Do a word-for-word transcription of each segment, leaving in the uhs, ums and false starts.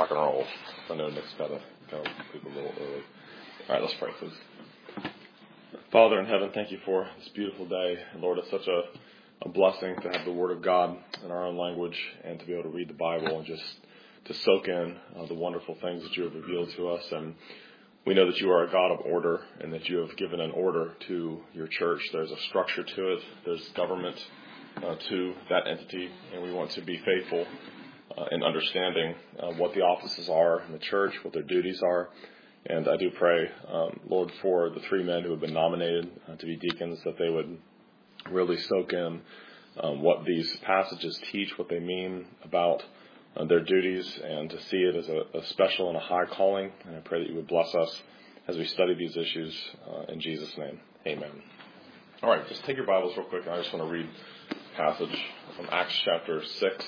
rock and roll. I know Nick's got to go sleep a little early. All right, let's pray, please. Father in heaven, thank you for this beautiful day. And Lord, it's such a, a blessing to have the Word of God in our own language and to be able to read the Bible and just to soak in uh, the wonderful things that you have revealed to us. And we know that you are a God of order and that you have given an order to your church. There's a structure to it. There's government uh, to that entity, and we want to be faithful uh, in understanding uh, what the offices are in the church, what their duties are. And I do pray, um, Lord, for the three men who have been nominated uh, to be deacons, that they would really soak in um, what these passages teach, what they mean about uh, their duties, and to see it as a, a special and a high calling. And I pray that you would bless us as we study these issues uh, in Jesus' name. Amen. All right, just take your Bibles real quick. I just want to read a passage from Acts chapter six.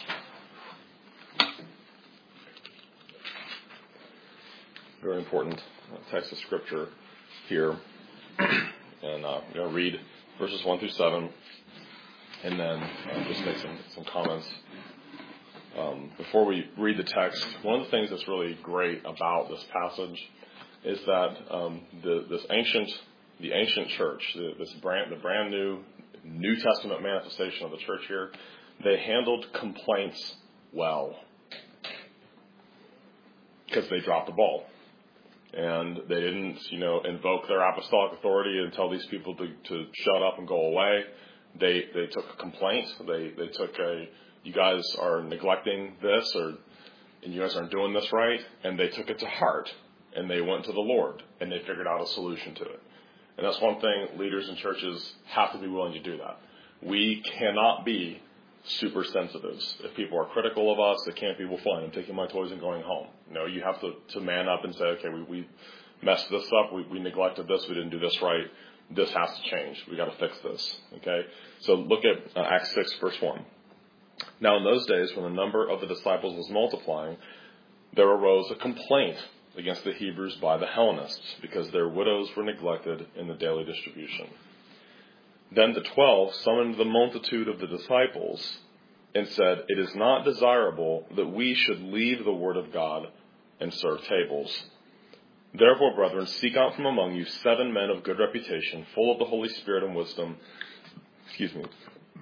Very important text of scripture here. And uh, I'm going to read verses one through seven and then uh, just make some, some comments. Um, before we read the text, one of the things that's really great about this passage is that um, the, this ancient, the ancient church, the, this brand, the brand new New Testament manifestation of the church here, they handled complaints well because they dropped the ball. And they didn't, you know, invoke their apostolic authority and tell these people to, to shut up and go away. They they took a complaint. They they took a, you guys are neglecting this, or and you guys aren't doing this right. And they took it to heart. And they went to the Lord. And they figured out a solution to it. And that's one thing leaders in churches have to be willing to do that. We cannot be super sensitives. If people are critical of us, it can't be, well, fine, I'm taking my toys and going home. No, you have to, to man up and say, okay, we, we messed this up. We, we neglected this. We didn't do this right. This has to change. We got to fix this. Okay. So look at uh, Acts six, verse one. Now in those days, when the number of the disciples was multiplying, there arose a complaint against the Hebrews by the Hellenists because their widows were neglected in the daily distribution. Then the twelve summoned the multitude of the disciples and said, it is not desirable that we should leave the word of God and serve tables. Therefore, brethren, seek out from among you seven men of good reputation, full of the Holy Spirit and wisdom, excuse me,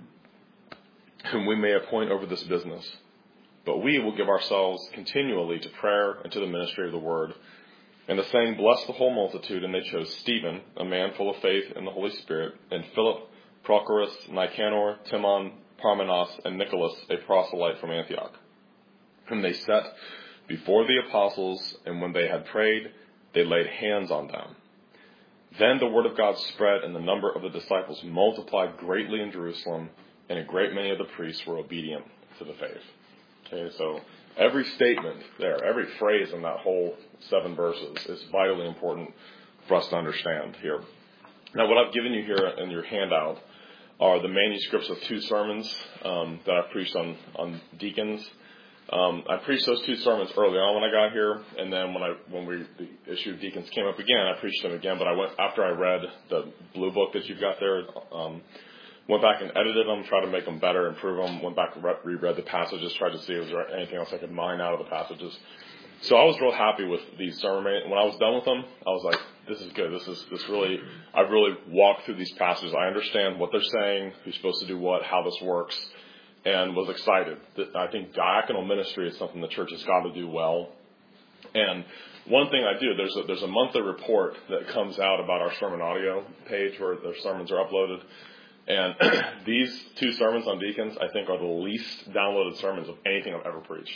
whom we may appoint over this business. But we will give ourselves continually to prayer and to the ministry of the word. And the saying blessed the whole multitude, and they chose Stephen, a man full of faith in the Holy Spirit, and Philip, Prochorus, Nicanor, Timon, Parmenas, and Nicholas, a proselyte from Antioch, whom they set before the apostles, and when they had prayed, they laid hands on them. Then the word of God spread, and the number of the disciples multiplied greatly in Jerusalem, and a great many of the priests were obedient to the faith. Okay, so every statement there, every phrase in that whole seven verses is vitally important for us to understand here. Now, what I've given you here in your handout are the manuscripts of two sermons um, that I preached on, on deacons. Um, I preached those two sermons early on when I got here, and then when I when we the issue of deacons came up again, I preached them again. But I went after I read the blue book that you've got there. Um, Went back and edited them, tried to make them better, improve them. Went back and re- reread the passages, tried to see if there was anything else I could mine out of the passages. So I was real happy with these sermons. When I was done with them, I was like, "This is good. This is this really. I've really walked through these passages. I understand what they're saying, who's supposed to do what, how this works, and was excited. I think diaconal ministry is something the church has got to do well. And one thing I do, there's a, there's a monthly report that comes out about our sermon audio page where their sermons are uploaded. And these two sermons on deacons, I think, are the least downloaded sermons of anything I've ever preached.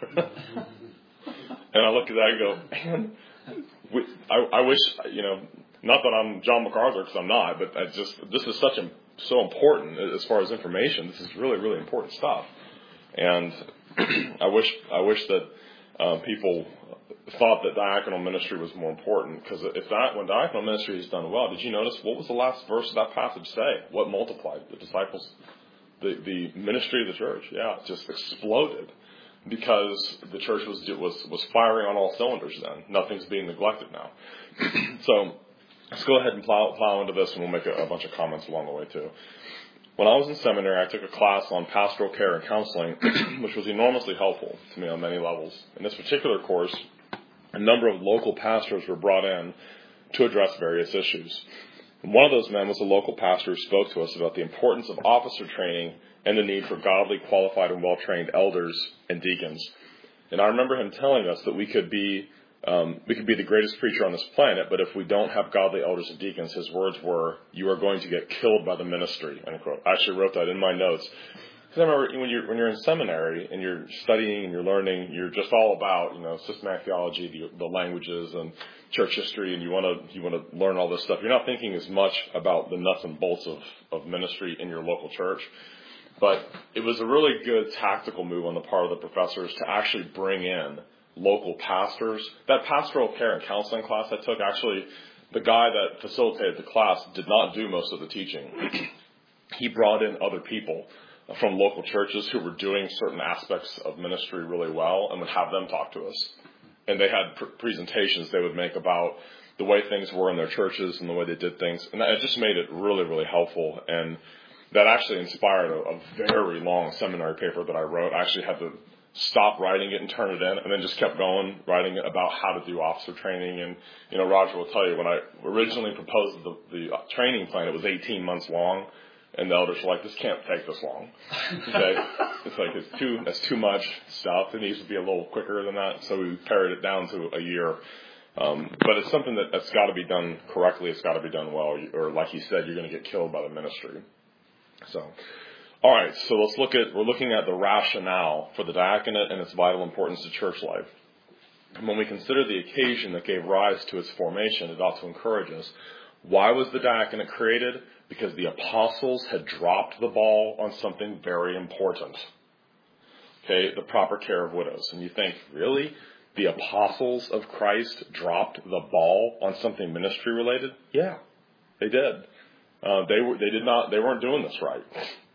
And I look at that and go, man, we, I, I wish, you know, not that I'm John MacArthur, because I'm not, but I just, this is such a, so important as far as information. This is really, really important stuff. And I wish, I wish that uh, people thought that diaconal ministry was more important, because if that, when diaconal ministry is done well, did you notice what was the last verse of that passage say? What multiplied? The disciples, the, the ministry of the church, yeah, just exploded because the church was was was firing on all cylinders then. Nothing's being neglected now. So let's go ahead and plow, plow into this, and we'll make a, a bunch of comments along the way too. When I was in seminary, I took a class on pastoral care and counseling, which was enormously helpful to me on many levels. In this particular course, a number of local pastors were brought in to address various issues. And one of those men was a local pastor who spoke to us about the importance of officer training and the need for godly, qualified, and well-trained elders and deacons. And I remember him telling us that we could be um, we could be the greatest preacher on this planet, but if we don't have godly elders and deacons, his words were, "You are going to get killed by the ministry." End quote. I actually wrote that in my notes. Because I remember when you're when you're in seminary and you're studying and you're learning, you're just all about, you know, systematic theology, the, the languages and church history, and you want to you want to learn all this stuff. You're not thinking as much about the nuts and bolts of, of ministry in your local church. But it was a really good tactical move on the part of the professors to actually bring in local pastors. That pastoral care and counseling class I took, actually, the guy that facilitated the class did not do most of the teaching. He brought in other people from local churches who were doing certain aspects of ministry really well and would have them talk to us. And they had pr- presentations they would make about the way things were in their churches and the way they did things. And it just made it really, really helpful. And that actually inspired a, a very long seminary paper that I wrote. I actually had to stop writing it and turn it in, and then just kept going, writing about how to do officer training. And, you know, Roger will tell you, when I originally proposed the, the training plan, it was eighteen months long, and the elders were like, "This can't take this long." Okay? It's like, it's too, it's too much stuff. It needs to be a little quicker than that, so we pared it down to a year. Um, but it's something that, that's got to be done correctly. It's got to be done well, or like he said, you're going to get killed by the ministry. So, all right, so let's look at, we're looking at the rationale for the diaconate and its vital importance to church life. And when we consider the occasion that gave rise to its formation, it ought to encourage us. Why was the diaconate created? Because the apostles had dropped the ball on something very important. Okay, the proper care of widows. And you think, really? The apostles of Christ dropped the ball on something ministry related? Yeah, they did. Uh, they were, they did not, they weren't doing this right.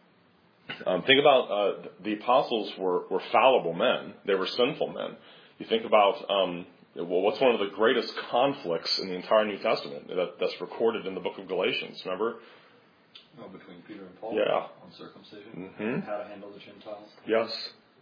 Um, think about, uh, the apostles were, were fallible men. They were sinful men. You think about, um, well, what's one of the greatest conflicts in the entire New Testament that, that's recorded in the book of Galatians, remember? Oh, between Peter and Paul? Yeah. On circumcision? Mm-hmm. How to handle the Gentiles? Yes.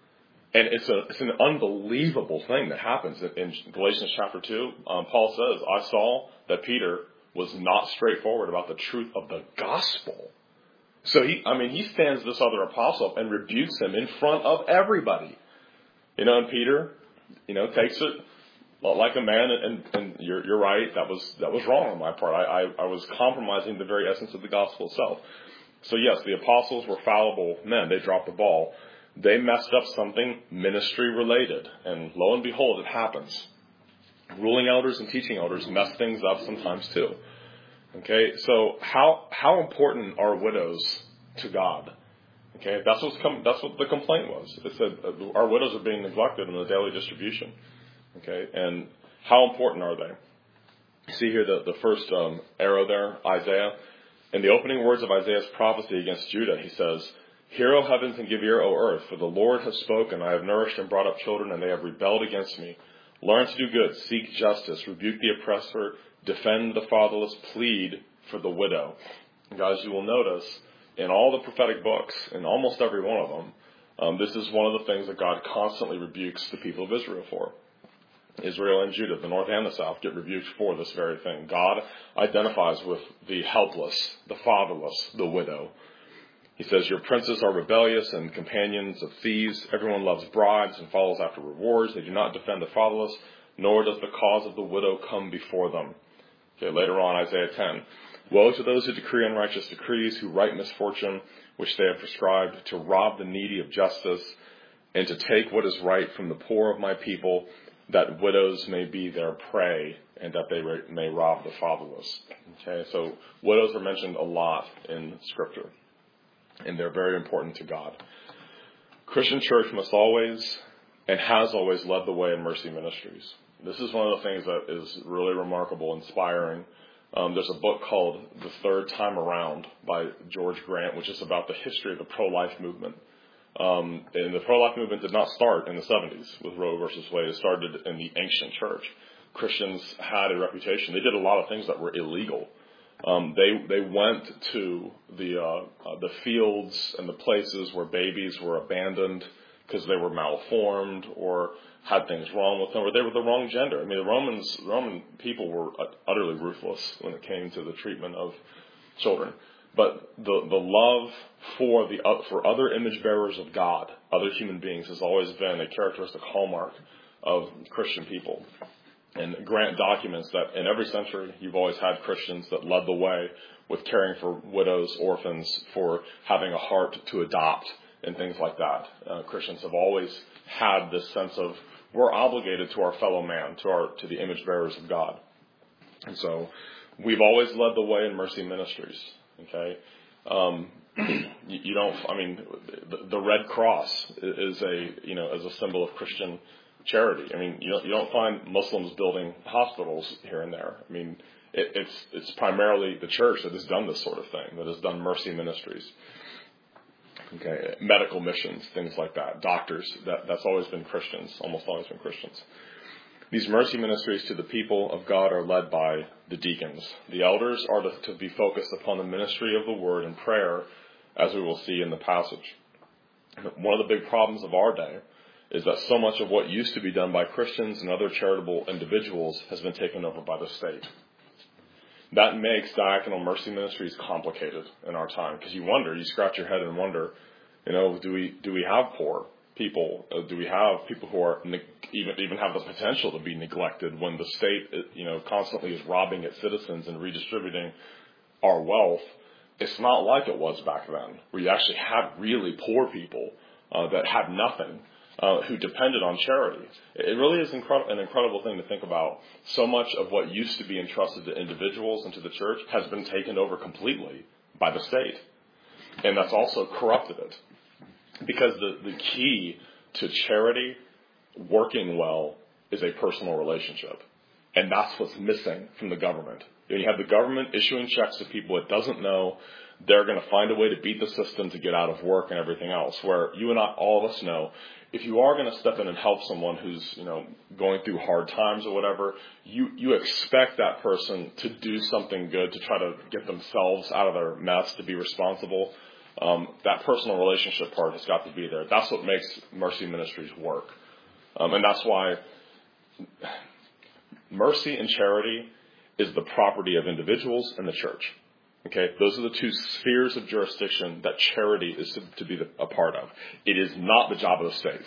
And it's a, it's an unbelievable thing that happens in, in Galatians chapter two. Um, Paul says, I saw that Peter was not straightforward about the truth of the gospel. So he, I mean, he stands this other apostle up and rebukes him in front of everybody. You know, and Peter, you know, takes it like a man, and, and you're, you're right, that was, that was wrong on my part. I, I, I was compromising the very essence of the gospel itself. So yes, the apostles were fallible men. They dropped the ball. They messed up something ministry related. And lo and behold, it happens. Ruling elders and teaching elders mess things up sometimes too. Okay, so how how important are widows to God? Okay, that's what's come. That's what the complaint was. It said uh, our widows are being neglected in the daily distribution. Okay, and how important are they? You see here the the first um, arrow there, Isaiah. In the opening words of Isaiah's prophecy against Judah, he says, "Hear, O heavens, and give ear, O earth, for the Lord has spoken. I have nourished and brought up children, and they have rebelled against me. Learn to do good, seek justice, rebuke the oppressor, defend the fatherless, plead for the widow." And guys, you will notice in all the prophetic books, in almost every one of them, um, this is one of the things that God constantly rebukes the people of Israel for. Israel and Judah, the north and the south, get rebuked for this very thing. God identifies with the helpless, the fatherless, the widow. He says, "Your princes are rebellious and companions of thieves. Everyone loves bribes and follows after rewards. They do not defend the fatherless, nor does the cause of the widow come before them." Okay, later on, Isaiah ten. "Woe to those who decree unrighteous decrees, who write misfortune, which they have prescribed, to rob the needy of justice, and to take what is right from the poor of my people, that widows may be their prey, and that they may rob the fatherless." Okay, so widows are mentioned a lot in Scripture, and they're very important to God. Christian church must always and has always led the way in mercy ministries. This is one of the things that is really remarkable, inspiring. Um, there's a book called The Third Time Around by George Grant, which is about the history of the pro-life movement. Um, and the pro-life movement did not start in the seventies with Roe versus Wade. It started in the ancient church. Christians had a reputation. They did a lot of things that were illegal. Um, they they went to the uh, uh, the fields and the places where babies were abandoned because they were malformed or had things wrong with them, or they were the wrong gender. I mean, the Romans, Roman people were utterly ruthless when it came to the treatment of children. But the the love for the uh, for other image bearers of God, other human beings, has always been a characteristic hallmark of Christian people. And Grant documents that in every century, you've always had Christians that led the way with caring for widows, orphans, for having a heart to adopt, and things like that. Uh, Christians have always had this sense of we're obligated to our fellow man, to our to the image bearers of God. And so we've always led the way in Mercy Ministries. Okay, um, you, you don't. I mean, the, the Red Cross is a you know as a symbol of Christian charity. I mean, you don't, you don't find Muslims building hospitals here and there. I mean, it, it's it's primarily the church that has done this sort of thing, that has done Mercy Ministries. Okay, medical missions, things like that. Doctors, that, that's always been Christians, almost always been Christians. These mercy ministries to the people of God are led by the deacons. The elders are to, to be focused upon the ministry of the word and prayer, as we will see in the passage. One of the big problems of our day is that so much of what used to be done by Christians and other charitable individuals has been taken over by the state. That makes diaconal mercy ministries complicated in our time, because you wonder, you scratch your head and wonder, you know, do we do we have poor people? Uh, do we have people who are ne- even even have the potential to be neglected when the state, you know, constantly is robbing its citizens and redistributing our wealth? It's not like it was back then, where you actually had really poor people uh, that had nothing. Uh, who depended on charity. It really is incredible, an incredible thing to think about. So much of what used to be entrusted to individuals and to the church has been taken over completely by the state. And that's also corrupted it. Because the, the key to charity working well is a personal relationship. And that's what's missing from the government. You have the government issuing checks to people it doesn't know. They're going to find a way to beat the system to get out of work and everything else. Where you and I, all of us know, if you are going to step in and help someone who's, you know, going through hard times or whatever, you, you expect that person to do something good to try to get themselves out of their mess, to be responsible. Um, that personal relationship part has got to be there. That's what makes mercy ministries work. Um, and that's why mercy and charity is the property of individuals and the church. Okay, those are the two spheres of jurisdiction that charity is to, to be the, a part of. It is not the job of the state.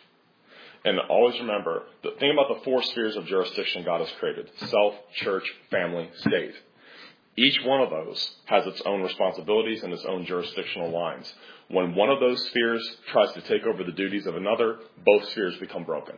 And always remember, the thing about the four spheres of jurisdiction God has created: self, church, family, state. Each one of those has its own responsibilities and its own jurisdictional lines. When one of those spheres tries to take over the duties of another, both spheres become broken.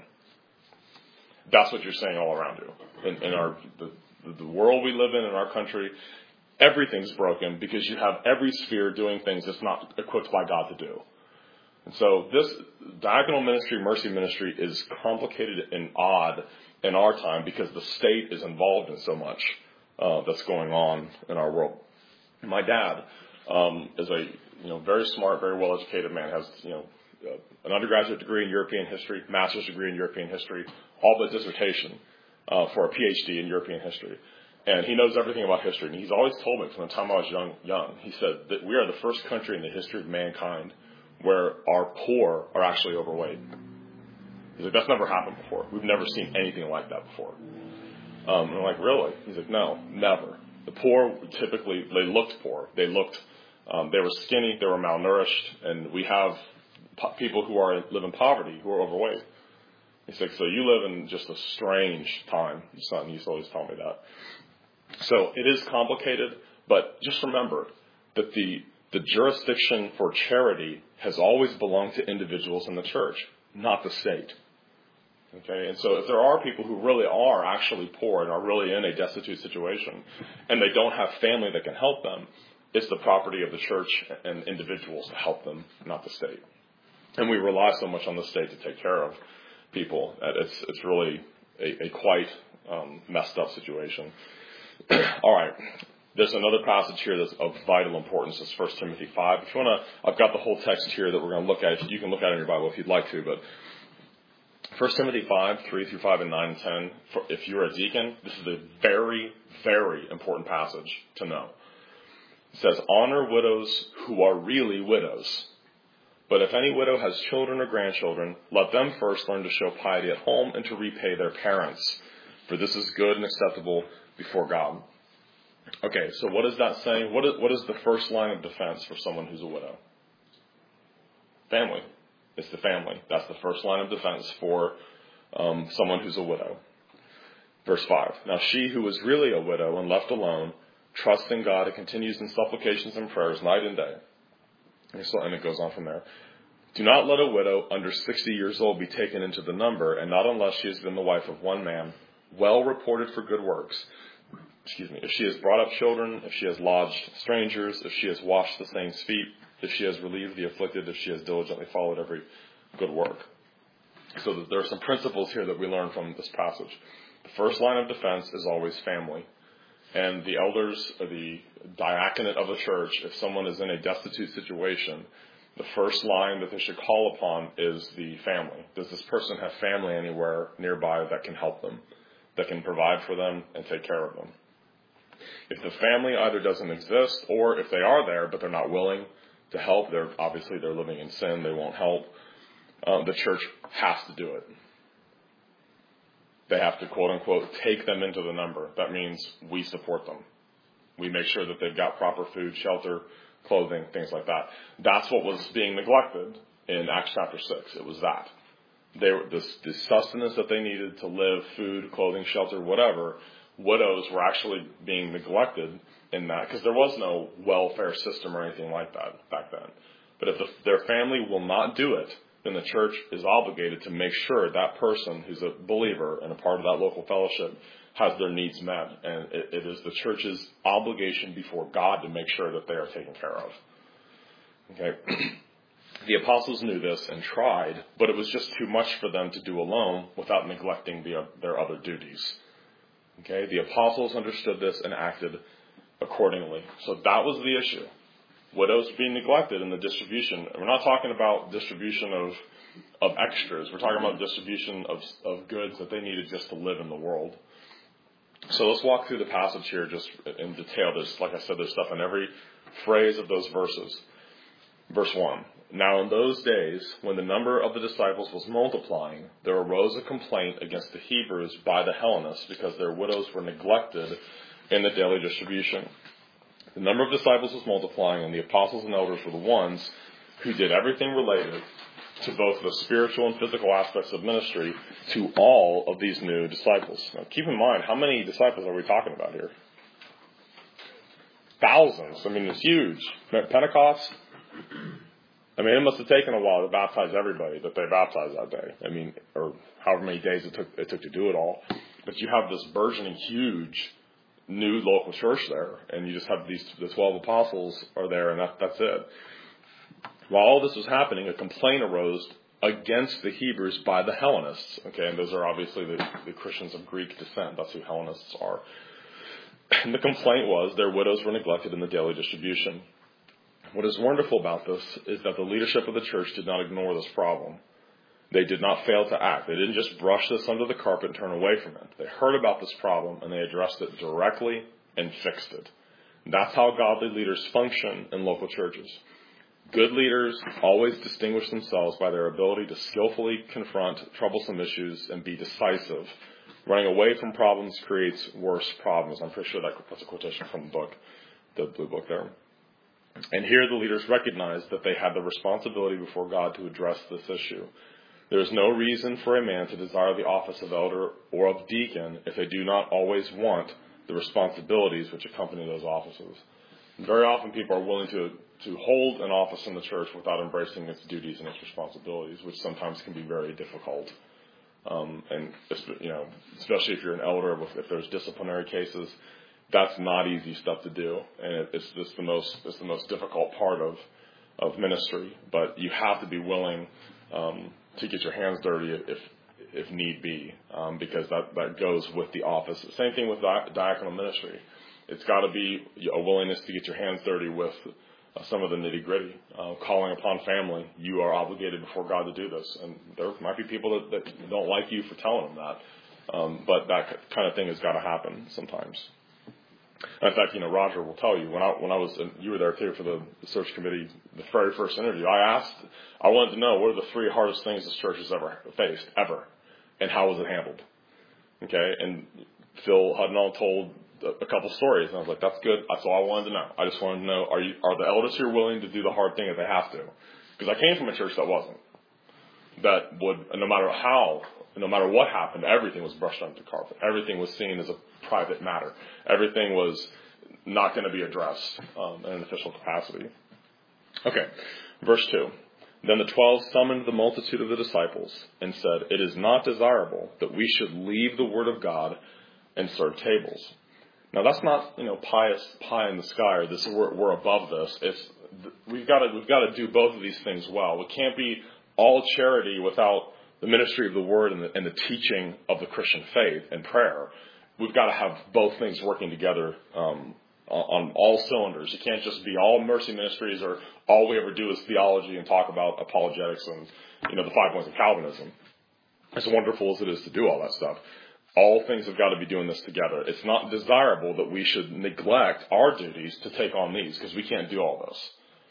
That's what you're saying all around you. In, in our the, the world we live in, in our country, everything's broken because you have every sphere doing things it's not equipped by God to do. And so this diaconal ministry, mercy ministry, is complicated and odd in our time because the state is involved in so much uh, that's going on in our world. My dad um, is a you know very smart, very well-educated man. Has you know uh, an undergraduate degree in European history, master's degree in European history, all but dissertation uh, for a P H D in European history. And he knows everything about history. And he's always told me from the time I was young, young, he said that we are the first country in the history of mankind where our poor are actually overweight. He's like, that's never happened before. We've never seen anything like that before. Um, and I'm like, really? He's like, no, never. The poor typically, they looked poor. They looked, um, they were skinny, they were malnourished, and we have po- people who are live in poverty who are overweight. He's like, so you live in just a strange time. His son used to always tell me that. So it is complicated, but just remember that the the jurisdiction for charity has always belonged to individuals in the church, not the state. Okay, and so if there are people who really are actually poor and are really in a destitute situation, and they don't have family that can help them, it's the property of the church and individuals to help them, not the state. And we rely so much on the state to take care of people that it's it's really a, a quite um, messed up situation. All right. There's another passage here that's of vital importance. It's First Timothy five. If you want to, I've got the whole text here that we're going to look at. You can look at it in your Bible if you'd like to. But First Timothy five, three through five and nine and ten, for, if you're a deacon, this is a very, very important passage to know. It says, honor widows who are really widows. But if any widow has children or grandchildren, let them first learn to show piety at home and to repay their parents. For this is good and acceptable before God. Okay, so what is that saying? What is, what is the first line of defense for someone who's a widow? Family. It's the family. That's the first line of defense for um, someone who's a widow. Verse five. Now she who is really a widow and left alone, trusts in God and continues in supplications and prayers night and day. And, so, and it goes on from there. Do not let a widow under sixty years old be taken into the number, and not unless she has been the wife of one man, well reported for good works. Excuse me. If she has brought up children, if she has lodged strangers, if she has washed the saints' feet, if she has relieved the afflicted, if she has diligently followed every good work. So there are some principles here that we learn from this passage. The first line of defense is always family. And the elders, or the diaconate of the church, if someone is in a destitute situation, the first line that they should call upon is the family. Does this person have family anywhere nearby that can help them, that can provide for them and take care of them? If the family either doesn't exist, or if they are there but they're not willing to help, they're obviously they're living in sin, they won't help, um, the church has to do it. They have to, quote unquote, take them into the number. That means we support them. We make sure that they've got proper food, shelter, clothing, things like that. That's what was being neglected in Acts chapter six. It was that. They were, the, the sustenance that they needed to live, food, clothing, shelter, whatever, widows were actually being neglected in that because there was no welfare system or anything like that back then. But if the, their family will not do it, then the church is obligated to make sure that person who's a believer and a part of that local fellowship has their needs met. And it, it is the church's obligation before God to make sure that they are taken care of. Okay. The apostles knew this and tried, but it was just too much for them to do alone without neglecting the, their other duties. Okay. The apostles understood this and acted accordingly. So that was the issue. Widows being neglected in the distribution. We're not talking about distribution of of extras. We're talking about distribution of of goods that they needed just to live in the world. So let's walk through the passage here just in detail. There's, like I said, there's stuff in every phrase of those verses. Verse one. Now in those days, when the number of the disciples was multiplying, there arose a complaint against the Hebrews by the Hellenists because their widows were neglected in the daily distribution. The number of disciples was multiplying, and the apostles and elders were the ones who did everything related to both the spiritual and physical aspects of ministry to all of these new disciples. Now, keep in mind, how many disciples are we talking about here? Thousands. I mean, it's huge. Pentecost, I mean, it must have taken a while to baptize everybody that they baptized that day. I mean, or however many days it took, it took to do it all. But you have this burgeoning huge new local church there, and you just have these the twelve apostles are there, and that, that's it. While all this was happening, a complaint arose against the Hebrews by the Hellenists. Okay, and those are obviously the, the Christians of Greek descent. That's who Hellenists are. And the complaint was their widows were neglected in the daily distribution. What is wonderful about this is that the leadership of the church did not ignore this problem. They did not fail to act. They didn't just brush this under the carpet and turn away from it. They heard about this problem and they addressed it directly and fixed it. That's how godly leaders function in local churches. Good leaders always distinguish themselves by their ability to skillfully confront troublesome issues and be decisive. Running away from problems creates worse problems. I'm pretty sure that, that's a quotation from the book, the blue book there. And here the leaders recognized that they had the responsibility before God to address this issue. There is no reason for a man to desire the office of elder or of deacon if they do not always want the responsibilities which accompany those offices. And very often people are willing to, to hold an office in the church without embracing its duties and its responsibilities, which sometimes can be very difficult. Um, and, you know, especially if you're an elder, if there's disciplinary cases, that's not easy stuff to do. And it's just the most, it's the most difficult part of, of ministry. But you have to be willing, um, to get your hands dirty if if need be, um, because that, that goes with the office. Same thing with di- diaconal ministry. It's got to be a willingness to get your hands dirty with uh, some of the nitty gritty, uh, calling upon family. You are obligated before God to do this, and there might be people that, that don't like you for telling them that, um, but that kind of thing has got to happen sometimes. In fact, you know, Roger will tell you when I when I was you were there too for the, the search committee, the very first interview. I asked, I wanted to know what are the three hardest things this church has ever faced ever, and how was it handled? Okay, and Phil Hudnall told a couple stories, and I was like, that's good. That's all I wanted to know. I just wanted to know, are you are the elders here willing to do the hard thing if they have to? Because I came from a church that wasn't. That would, no matter how, no matter what happened, everything was brushed under the carpet. Everything was seen as a private matter. Everything was not going to be addressed um, in an official capacity. Okay, verse two. Then the twelve summoned the multitude of the disciples and said, it is not desirable that we should leave the word of God and serve tables. Now that's not, you know, pious pie in the sky, or this we're, we're above this. It's we've got to we've got to do both of these things well. It can't be all charity without the ministry of the word and the, and the teaching of the Christian faith and prayer. We've got to have both things working together um, on, on all cylinders. You can't just be all mercy ministries, or all we ever do is theology and talk about apologetics and, you know, the five points of Calvinism. As wonderful as it is to do all that stuff, all things have got to be doing this together. It's not desirable that we should neglect our duties to take on these, because we can't do all this.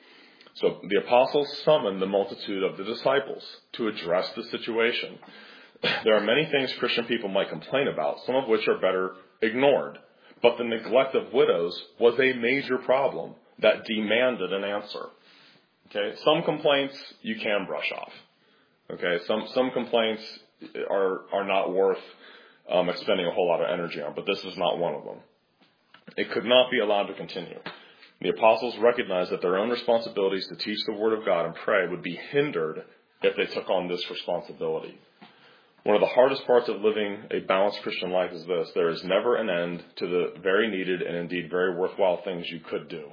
So the apostles summoned the multitude of the disciples to address the situation. There are many things Christian people might complain about, some of which are better ignored. But the neglect of widows was a major problem that demanded an answer. Okay, some complaints you can brush off. Okay, some some complaints are are not worth um, expending a whole lot of energy on, but this is not one of them. It could not be allowed to continue. The apostles recognized that their own responsibilities to teach the word of God and pray would be hindered if they took on this responsibility. One of the hardest parts of living a balanced Christian life is this: there is never an end to the very needed and indeed very worthwhile things you could do.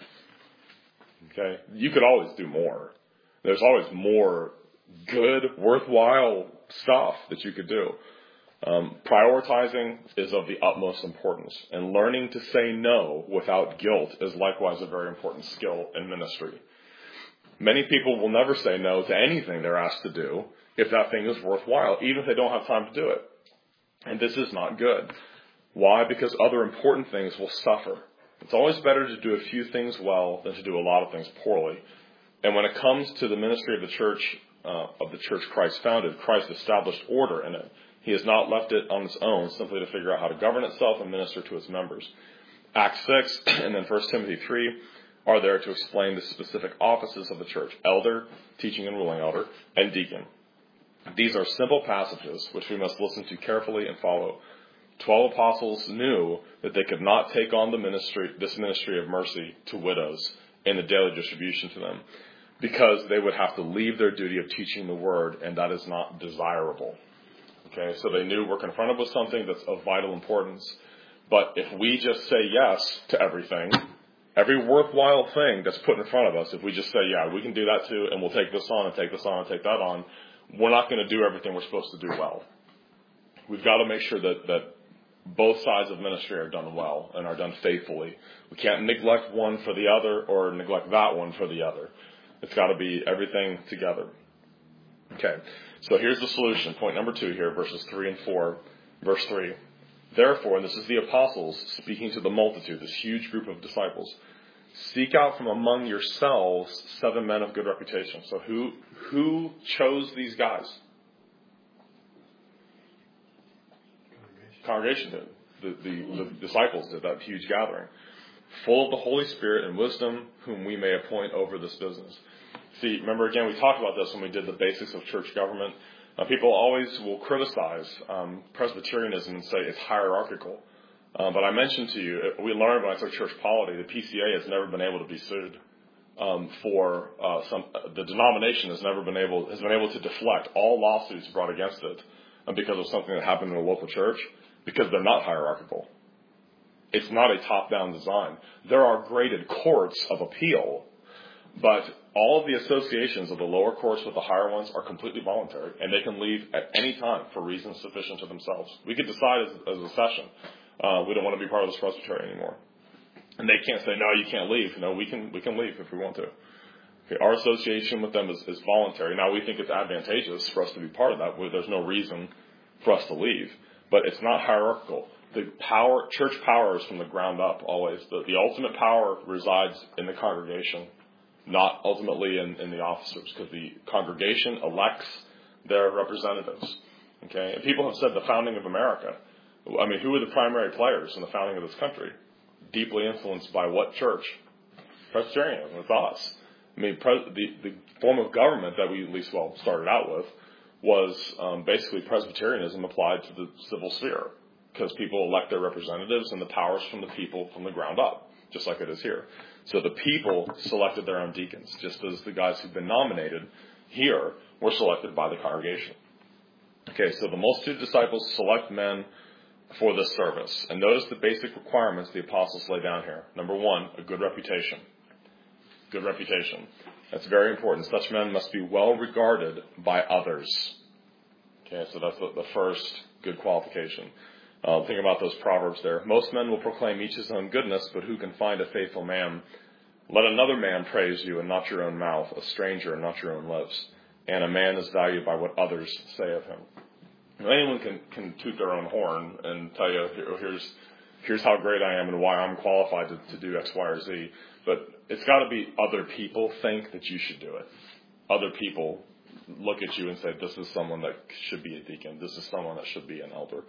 Okay? You could always do more. There's always more good, worthwhile stuff that you could do. Um, prioritizing is of the utmost importance, and learning to say no without guilt is likewise a very important skill in ministry. Many people will never say no to anything they're asked to do if that thing is worthwhile, even if they don't have time to do it. And this is not good. Why? Because other important things will suffer. It's always better to do a few things well than to do a lot of things poorly. And when it comes to the ministry of the church, uh, of the church Christ founded, Christ established order in it. He has not left it on its own simply to figure out how to govern itself and minister to its members. Acts six and then First Timothy three are there to explain the specific offices of the church: elder, teaching and ruling elder, and deacon. These are simple passages which we must listen to carefully and follow. Twelve apostles knew that they could not take on the ministry, this ministry of mercy to widows and the daily distribution to them, because they would have to leave their duty of teaching the word, and that is not desirable. Okay, so they knew we're confronted with something that's of vital importance. But if we just say yes to everything, every worthwhile thing that's put in front of us, if we just say, yeah, we can do that too, and we'll take this on and take this on and take that on, we're not going to do everything we're supposed to do well. We've got to make sure that, that both sides of ministry are done well and are done faithfully. We can't neglect one for the other or neglect that one for the other. It's got to be everything together. Okay, so here's the solution. Point number two here, verses three and four. Verse three. Therefore, and this is the apostles speaking to the multitude, this huge group of disciples, seek out from among yourselves seven men of good reputation. So who who chose these guys? Congregation did. The, the, the disciples did, that huge gathering. Full of the Holy Spirit and wisdom, whom we may appoint over this business. See, remember again, we talked about this when we did the basics of church government. Uh, people always will criticize um, Presbyterianism and say it's hierarchical. Uh, but I mentioned to you, we learned when I took church polity, the P C A has never been able to be sued um, for uh, some. The denomination has never been able has been able to deflect all lawsuits brought against it uh, because of something that happened in a local church, because they're not hierarchical. It's not a top-down design. There are graded courts of appeal, but all of the associations of the lower courts with the higher ones are completely voluntary, and they can leave at any time for reasons sufficient to themselves. We could decide as, as a session, uh, we don't want to be part of this presbytery anymore. And they can't say, no, you can't leave. No, we can we can leave if we want to. Okay, our association with them is, is voluntary. Now, we think it's advantageous for us to be part of that. There's no reason for us to leave. But it's not hierarchical. The power, church power is from the ground up always. The, the ultimate power resides in the congregation, not ultimately in, in the officers, because the congregation elects their representatives. Okay, and people have said the founding of America. I mean, who were the primary players in the founding of this country? Deeply influenced by what church? Presbyterianism. It's us. I mean, pres- the, the form of government that we at least well started out with was um, basically Presbyterianism applied to the civil sphere, because people elect their representatives and the powers from the people from the ground up, just like it is here. So the people selected their own deacons, just as the guys who've been nominated here were selected by the congregation. Okay, so the multitude of disciples select men for this service. And notice the basic requirements the apostles lay down here. Number one, a good reputation. Good reputation. That's very important. Such men must be well regarded by others. Okay, so that's the, the first good qualification. Uh, think about those proverbs there. Most men will proclaim each his own goodness, but who can find a faithful man? Let another man praise you and not your own mouth, a stranger and not your own lips. And a man is valued by what others say of him. Now, anyone can, can toot their own horn and tell you, here's here's how great I am and why I'm qualified to, to do X, Y, or Z. But it's got to be other people think that you should do it. Other people look at you and say, this is someone that should be a deacon. This is someone that should be an elder.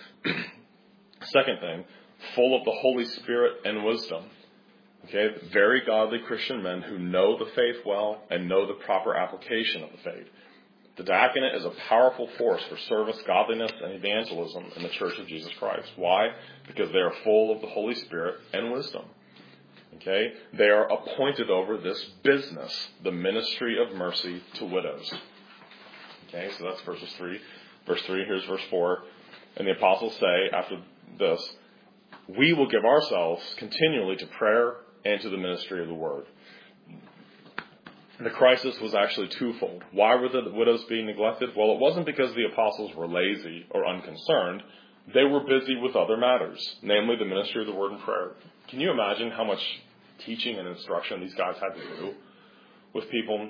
Second thing, full of the Holy Spirit and wisdom. Okay, very godly Christian men who know the faith well and know the proper application of the faith. The diaconate is a powerful force for service, godliness, and evangelism in the Church of Jesus Christ. Why? Because they are full of the Holy Spirit and wisdom. Okay, they are appointed over this business, the ministry of mercy to widows. Okay, so that's verses three. Verse three, here's verse four. And the apostles say after this, we will give ourselves continually to prayer and to the ministry of the word. The crisis was actually twofold. Why were the widows being neglected? Well, it wasn't because the apostles were lazy or unconcerned. They were busy with other matters, namely the ministry of the word and prayer. Can you imagine how much teaching and instruction these guys had to do with people?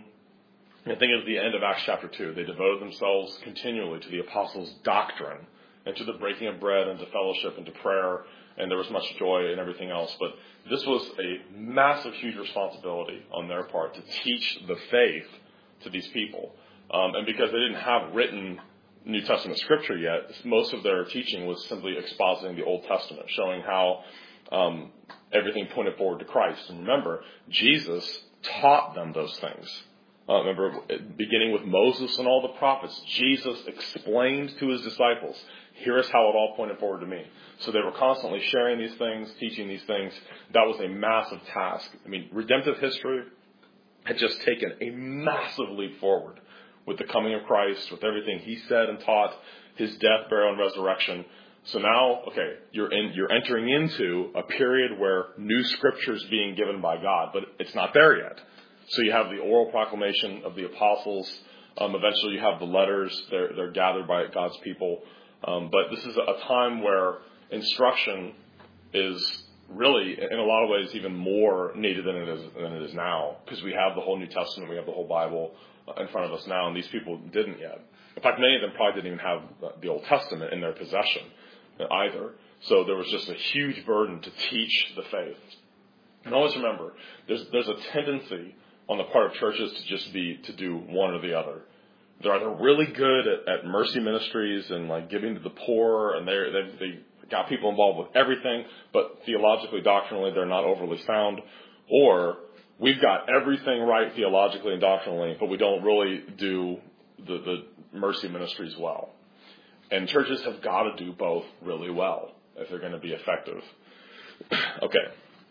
I think at the end of Acts chapter two, they devoted themselves continually to the apostles' doctrine and to the breaking of bread and to fellowship and to prayer, and there was much joy and everything else. But this was a massive, huge responsibility on their part to teach the faith to these people. Um, and because they didn't have written New Testament scripture yet, most of their teaching was simply expositing the Old Testament, showing how um, everything pointed forward to Christ. And remember, Jesus taught them those things. Uh, remember, beginning with Moses and all the prophets, Jesus explained to his disciples, here is how it all pointed forward to me. So they were constantly sharing these things, teaching these things. That was a massive task. I mean, redemptive history had just taken a massive leap forward with the coming of Christ, with everything he said and taught, his death, burial, and resurrection. So now, okay, you're in, you're entering into a period where new scripture is being given by God, but it's not there yet. So you have the oral proclamation of the apostles. Um, eventually you have the letters. They're, they're gathered by God's people. Um, but this is a time where instruction is really, in a lot of ways, even more needed than it is, than it is now. Because we have the whole New Testament, we have the whole Bible in front of us now, and these people didn't yet. In fact, many of them probably didn't even have the Old Testament in their possession either. So there was just a huge burden to teach the faith. And always remember, there's there's a tendency on the part of churches to just be, to do one or the other. They're either really good at, at mercy ministries and like giving to the poor, and they're, they they got people involved with everything, but theologically, doctrinally, they're not overly sound. Or we've got everything right theologically and doctrinally, but we don't really do the, the mercy ministries well. And churches have got to do both really well if they're going to be effective. Okay.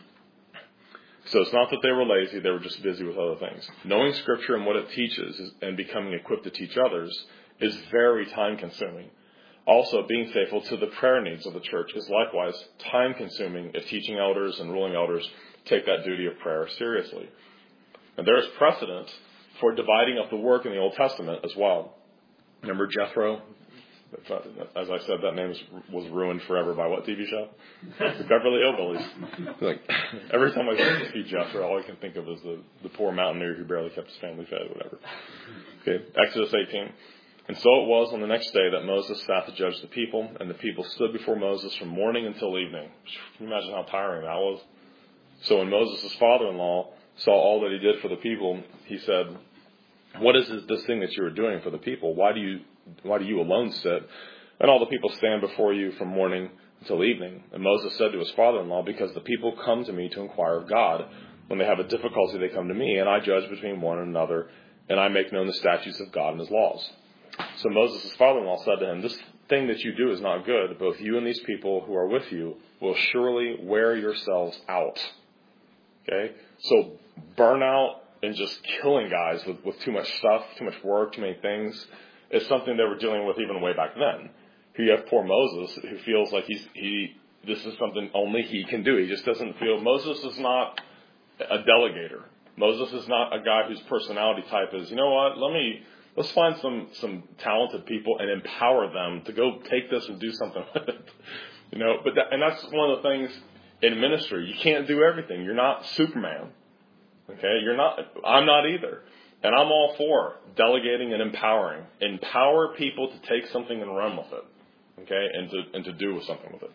So it's not that they were lazy, they were just busy with other things. Knowing Scripture and what it teaches is, and becoming equipped to teach others is very time-consuming. Also, being faithful to the prayer needs of the church is likewise time-consuming if teaching elders and ruling elders take that duty of prayer seriously. And there is precedent for dividing up the work in the Old Testament as well. Remember Jethro, As I said, that name was ruined forever by what T V show? The Beverly Hillbillies. Like, every time I see Jethro, all I can think of is the, the poor mountaineer who barely kept his family fed, whatever. Okay, Exodus eighteen. And so it was on the next day that Moses sat to judge the people, and the people stood before Moses from morning until evening. Can you imagine how tiring that was? So when Moses' father-in-law saw all that he did for the people, he said, "What is this thing that you are doing for the people? Why do you why do you alone sit, and all the people stand before you from morning until evening?" And Moses said to his father-in-law, "Because the people come to me to inquire of God. When they have a difficulty, they come to me, and I judge between one and another, and I make known the statutes of God and his laws." So Moses' father-in-law said to him, "This thing that you do is not good. Both you and these people who are with you will surely wear yourselves out." Okay? So burnout and just killing guys with, with too much stuff, too much work, too many things, is something they were dealing with even way back then. Here you have poor Moses, who feels like he's, he, this is something only he can do. He just doesn't feel, Moses is not a delegator. Moses is not a guy whose personality type is, you know what, let me, let's find some, some talented people and empower them to go take this and do something with it. You know, but that, and that's one of the things in ministry. You can't do everything. You're not Superman. Okay? You're not, I'm not either. And I'm all for delegating and empowering. Empower people to take something and run with it. Okay? And to, and to do something with it.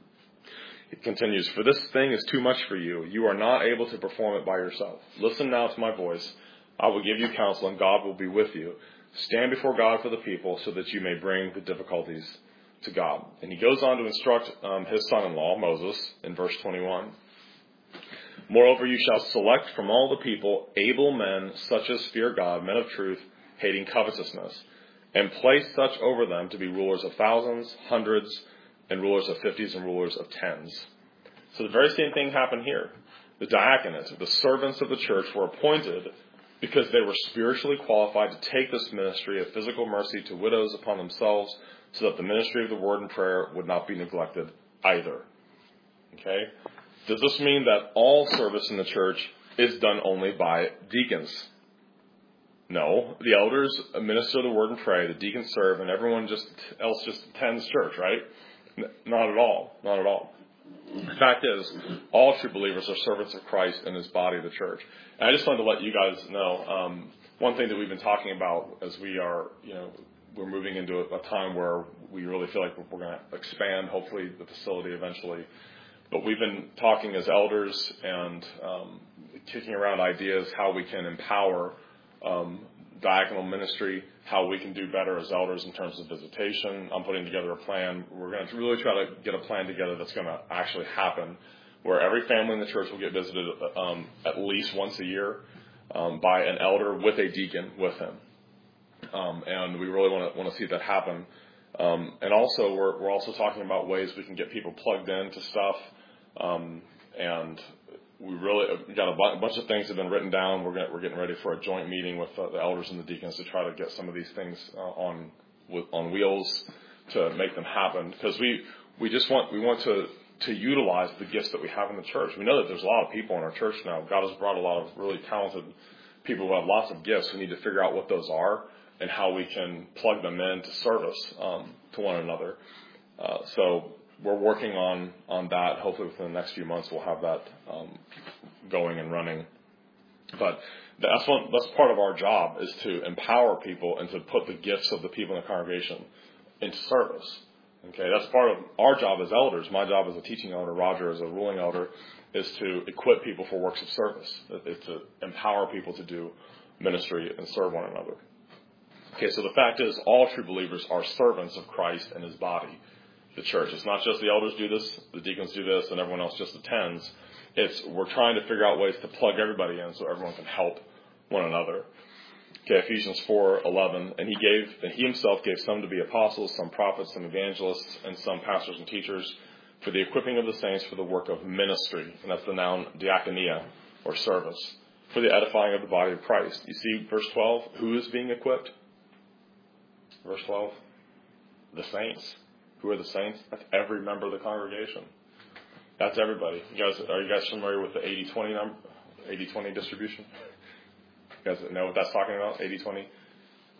It continues, "For this thing is too much for you. You are not able to perform it by yourself. Listen now to my voice. I will give you counsel, and God will be with you. Stand before God for the people so that you may bring the difficulties to God." And he goes on to instruct um, his son-in-law, Moses, in verse twenty-one. "Moreover, you shall select from all the people able men such as fear God, men of truth, hating covetousness, and place such over them to be rulers of thousands, hundreds, and rulers of fifties, and rulers of tens." So the very same thing happened here. The diaconate, the servants of the church, were appointed because they were spiritually qualified to take this ministry of physical mercy to widows upon themselves, so that the ministry of the word and prayer would not be neglected either. Okay? Does this mean that all service in the church is done only by deacons? No. The elders minister the word and pray, the deacons serve, and everyone just else just attends church, right? N- not at all. Not at all. The fact is, all true believers are servants of Christ and his body, the church. And I just wanted to let you guys know, um, one thing that we've been talking about as we are, you know, we're moving into a, a time where we really feel like we're going to expand, hopefully, the facility eventually. But we've been talking as elders and um, kicking around ideas how we can empower um, diaconal ministry, how we can do better as elders in terms of visitation. I'm putting together a plan. We're going to really try to get a plan together that's going to actually happen, where every family in the church will get visited um, at least once a year um, by an elder with a deacon with him. Um, and we really want to want to see that happen. Um, and also, we're we're also talking about ways we can get people plugged into stuff. Um, and we really got a bu- bunch of things have been written down. We're gonna, we're getting ready for a joint meeting with uh, the elders and the deacons to try to get some of these things uh, on with, on wheels to make them happen. Because we we just want we want to to utilize the gifts that we have in the church. We know that there's a lot of people in our church now. God has brought a lot of really talented people who have lots of gifts. We need to figure out what those are and how we can plug them into service um, to one another. Uh, so we're working on, on that. Hopefully within the next few months we'll have that um, going and running. But that's one, that's part of our job, is to empower people and to put the gifts of the people in the congregation into service. Okay, that's part of our job as elders. My job as a teaching elder, Roger as a ruling elder, is to equip people for works of service. It's to empower people to do ministry and serve one another. Okay, so the fact is, all true believers are servants of Christ and his body, the church. It's not just the elders do this, the deacons do this, and everyone else just attends. It's we're trying to figure out ways to plug everybody in so everyone can help one another. Okay, Ephesians four eleven, and he gave, and he himself gave some to be apostles, some prophets, some evangelists, and some pastors and teachers for the equipping of the saints for the work of ministry. And that's the noun diakonia, or service, for the edifying of the body of Christ. You see verse twelve, who is being equipped? Verse twelve, the saints. Who are the saints? That's every member of the congregation. That's everybody. You guys, are you guys familiar with the eighty twenty number, eighty twenty distribution? You guys know what that's talking about, eighty twenty?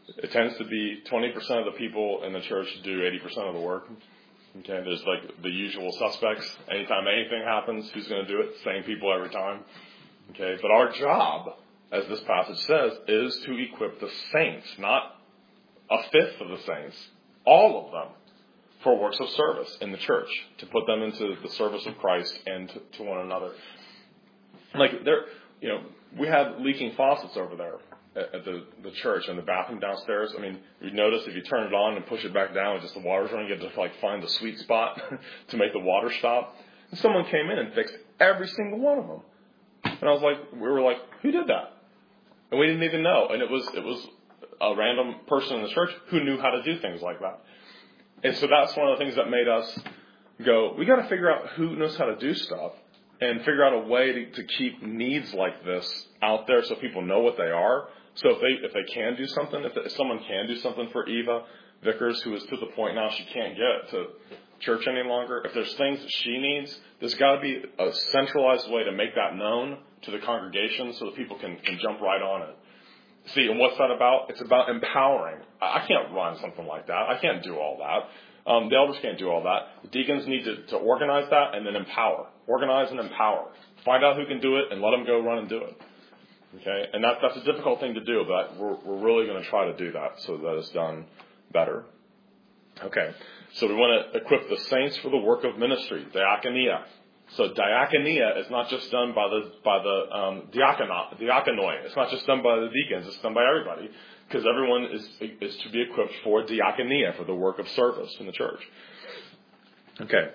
It tends to be twenty percent of the people in the church do eighty percent of the work. Okay, there's like the usual suspects. Anytime anything happens, who's going to do it? Same people every time. Okay, but our job, as this passage says, is to equip the saints, not a fifth of the saints, all of them, for works of service in the church, to put them into the service of Christ and to, to one another. Like there, you know, we had leaking faucets over there at, at the, the church and the bathroom downstairs. I mean, you notice if you turn it on and push it back down, just the water's running, you have to like find the sweet spot to make the water stop. And someone came in and fixed every single one of them. And I was like, we were like, who did that? And we didn't even know. And it was it was a random person in the church who knew how to do things like that. And so that's one of the things that made us go, we got to figure out who knows how to do stuff and figure out a way to, to keep needs like this out there so people know what they are. So if they if they can do something, if, if someone can do something for Eva Vickers, who is to the point now she can't get to church any longer, if there's things that she needs, there's got to be a centralized way to make that known to the congregation so that people can, can jump right on it. See, and what's that about? It's about empowering. I can't run something like that. I can't do all that. Um, the elders can't do all that. The deacons need to, to organize that and then empower. Organize and empower. Find out who can do it and let them go run and do it. Okay? And that, that's a difficult thing to do, but we're, we're really going to try to do that so that it's done better. Okay. So we want to equip the saints for the work of ministry, diakonia. So diakonia is not just done by the by the um, diakono, diakonoi. It's not just done by the deacons. It's done by everybody, because everyone is is to be equipped for diakonia, for the work of service in the church. Okay.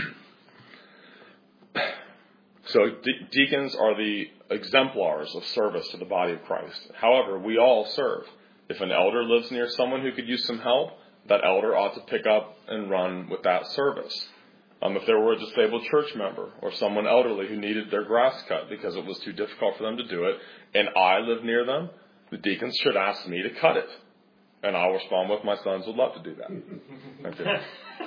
So de- deacons are the exemplars of service to the body of Christ. However, we all serve. If an elder lives near someone who could use some help, that elder ought to pick up and run with that service. Um, if there were a disabled church member or someone elderly who needed their grass cut because it was too difficult for them to do it, and I live near them, the deacons should ask me to cut it. And I'll respond with, my sons would love to do that. Okay.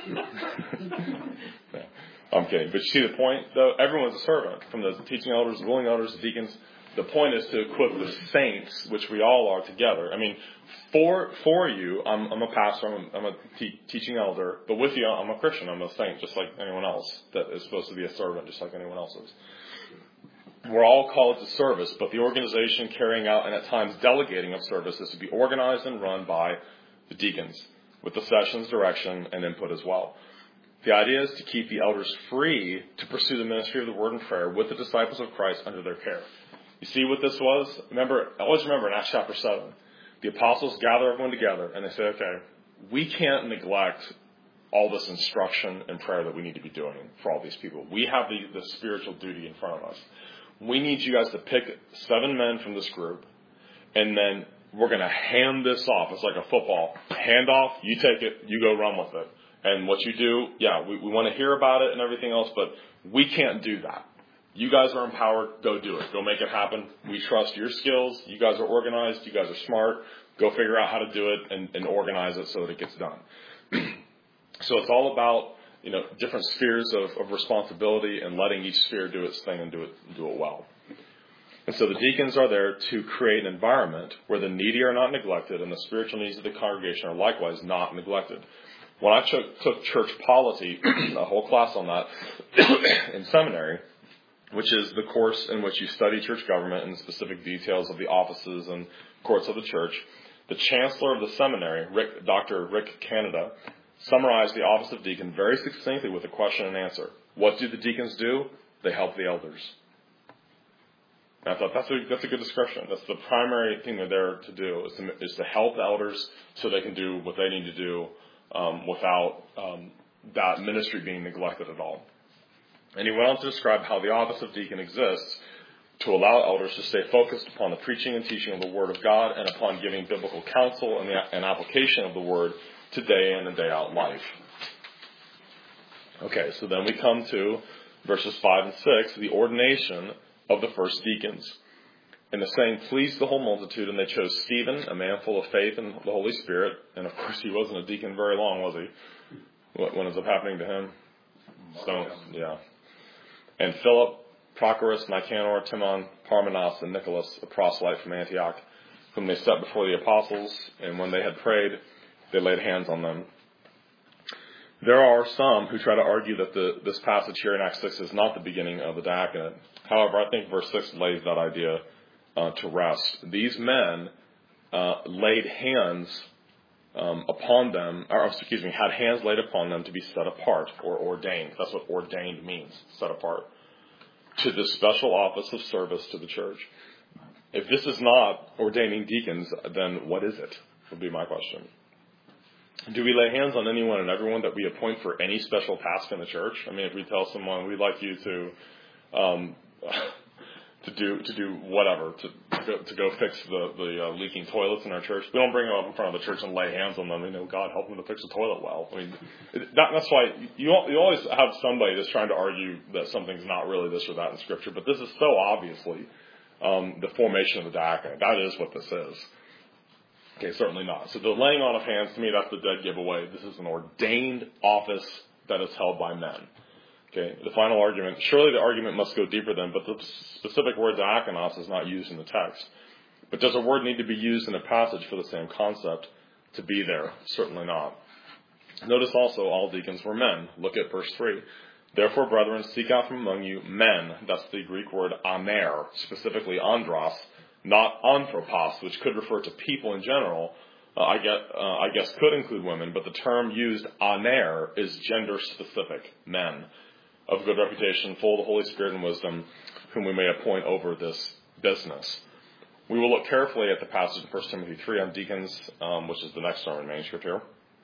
No, I'm kidding. But you see the point, though? Everyone's a servant, from the teaching elders, the ruling elders, the deacons. The point is to equip the saints, which we all are together. I mean, for for you, I'm, I'm a pastor, I'm a, I'm a te- teaching elder, but with you, I'm a Christian, I'm a saint, just like anyone else that is supposed to be a servant, just like anyone else is. We're all called to service, but the organization carrying out and at times delegating of service is to be organized and run by the deacons, with the session's direction and input as well. The idea is to keep the elders free to pursue the ministry of the word and prayer with the disciples of Christ under their care. You see what this was? Remember, always remember in Acts chapter seven, the apostles gather everyone together and they say, okay, we can't neglect all this instruction and prayer that we need to be doing for all these people. We have the, the spiritual duty in front of us. We need you guys to pick seven men from this group, and then we're going to hand this off. It's like a football. Hand off, you take it, you go run with it. And what you do, yeah, we, we want to hear about it and everything else, but we can't do that. You guys are empowered. Go do it. Go make it happen. We trust your skills. You guys are organized. You guys are smart. Go figure out how to do it and, and organize it so that it gets done. So it's all about, you know, different spheres of, of responsibility and letting each sphere do its thing and do it do it well. And so the deacons are there to create an environment where the needy are not neglected and the spiritual needs of the congregation are likewise not neglected. When I took, took church polity, a whole class on that in seminary, which is the course in which you study church government and specific details of the offices and courts of the church, the chancellor of the seminary, Rick, Doctor Rick Canada, summarized the office of deacon very succinctly with a question and answer. What do the deacons do? They help the elders. And I thought that's a, that's a good description. That's the primary thing they're there to do, is to, is to help the elders so they can do what they need to do um, without um, that ministry being neglected at all. And he went on to describe how the office of deacon exists to allow elders to stay focused upon the preaching and teaching of the Word of God and upon giving biblical counsel and the and application of the Word to day in and day out life. Okay, so then we come to verses five and six, the ordination of the first deacons. And the saying pleased the whole multitude, and they chose Stephen, a man full of faith and the Holy Spirit. And of course, he wasn't a deacon very long, was he? What, what ends up happening to him? So, yeah. And Philip, Prochorus, Nicanor, Timon, Parmenas, and Nicholas, a proselyte from Antioch. whom they set before the apostles, and when they had prayed, they laid hands on them. There are some who try to argue that the, this passage here in Acts six is not the beginning of the diaconate. However, I think verse six lays that idea uh, to rest. These men uh, laid hands um, upon them, or excuse me, had hands laid upon them to be set apart or ordained. That's what ordained means, set apart, to the special office of service to the church. If this is not ordaining deacons, then what is it? Would be my question. Do we lay hands on anyone and everyone that we appoint for any special task in the church? I mean, if we tell someone we'd like you to um, to do to do whatever to to go, to go fix the the uh, leaking toilets in our church, we don't bring them up in front of the church and lay hands on them. You know, God help them to fix the toilet well. I mean, that, that's why you you always have somebody that's trying to argue that something's not really this or that in Scripture. But this is so obviously um, the formation of the diaconate. That is what this is. Okay, certainly not. So the laying on of hands, to me, that's the dead giveaway. This is an ordained office that is held by men. Okay, the final argument, surely the argument must go deeper then, but the specific word diakonos is not used in the text. But does a word need to be used in a passage for the same concept to be there? Certainly not. Notice also all deacons were men. Look at verse three. Therefore, brethren, seek out from among you men. That's the Greek word aner, specifically andros, not anthropos, which could refer to people in general. Uh, I, get, uh, I guess could include women, but the term used aner is gender-specific, men, of good reputation, full of the Holy Spirit and wisdom, whom we may appoint over this business. We will look carefully at the passage in First Timothy three on deacons, um, which is the next sermon manuscript here,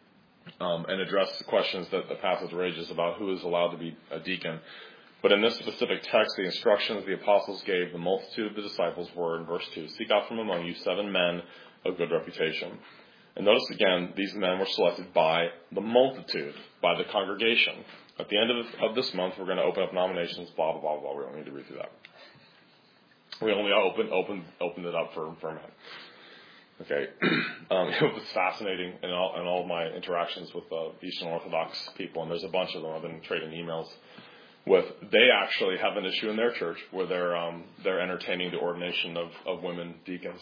um, and address the questions that the passage raises about who is allowed to be a deacon. But in this specific text, the instructions the apostles gave the multitude of the disciples were, in verse two, seek out from among you seven men of good reputation. And notice again, these men were selected by the multitude, by the congregation. At the end of, of this month, we're going to open up nominations, blah, blah, blah, blah. We don't need to read through that. We only opened open, opened it up for, for men. Okay. Um, it was fascinating in all, in all of my interactions with uh, Eastern Orthodox people, and there's a bunch of them. I've been trading emails with. They actually have an issue in their church where they're um, they're entertaining the ordination of, of women deacons.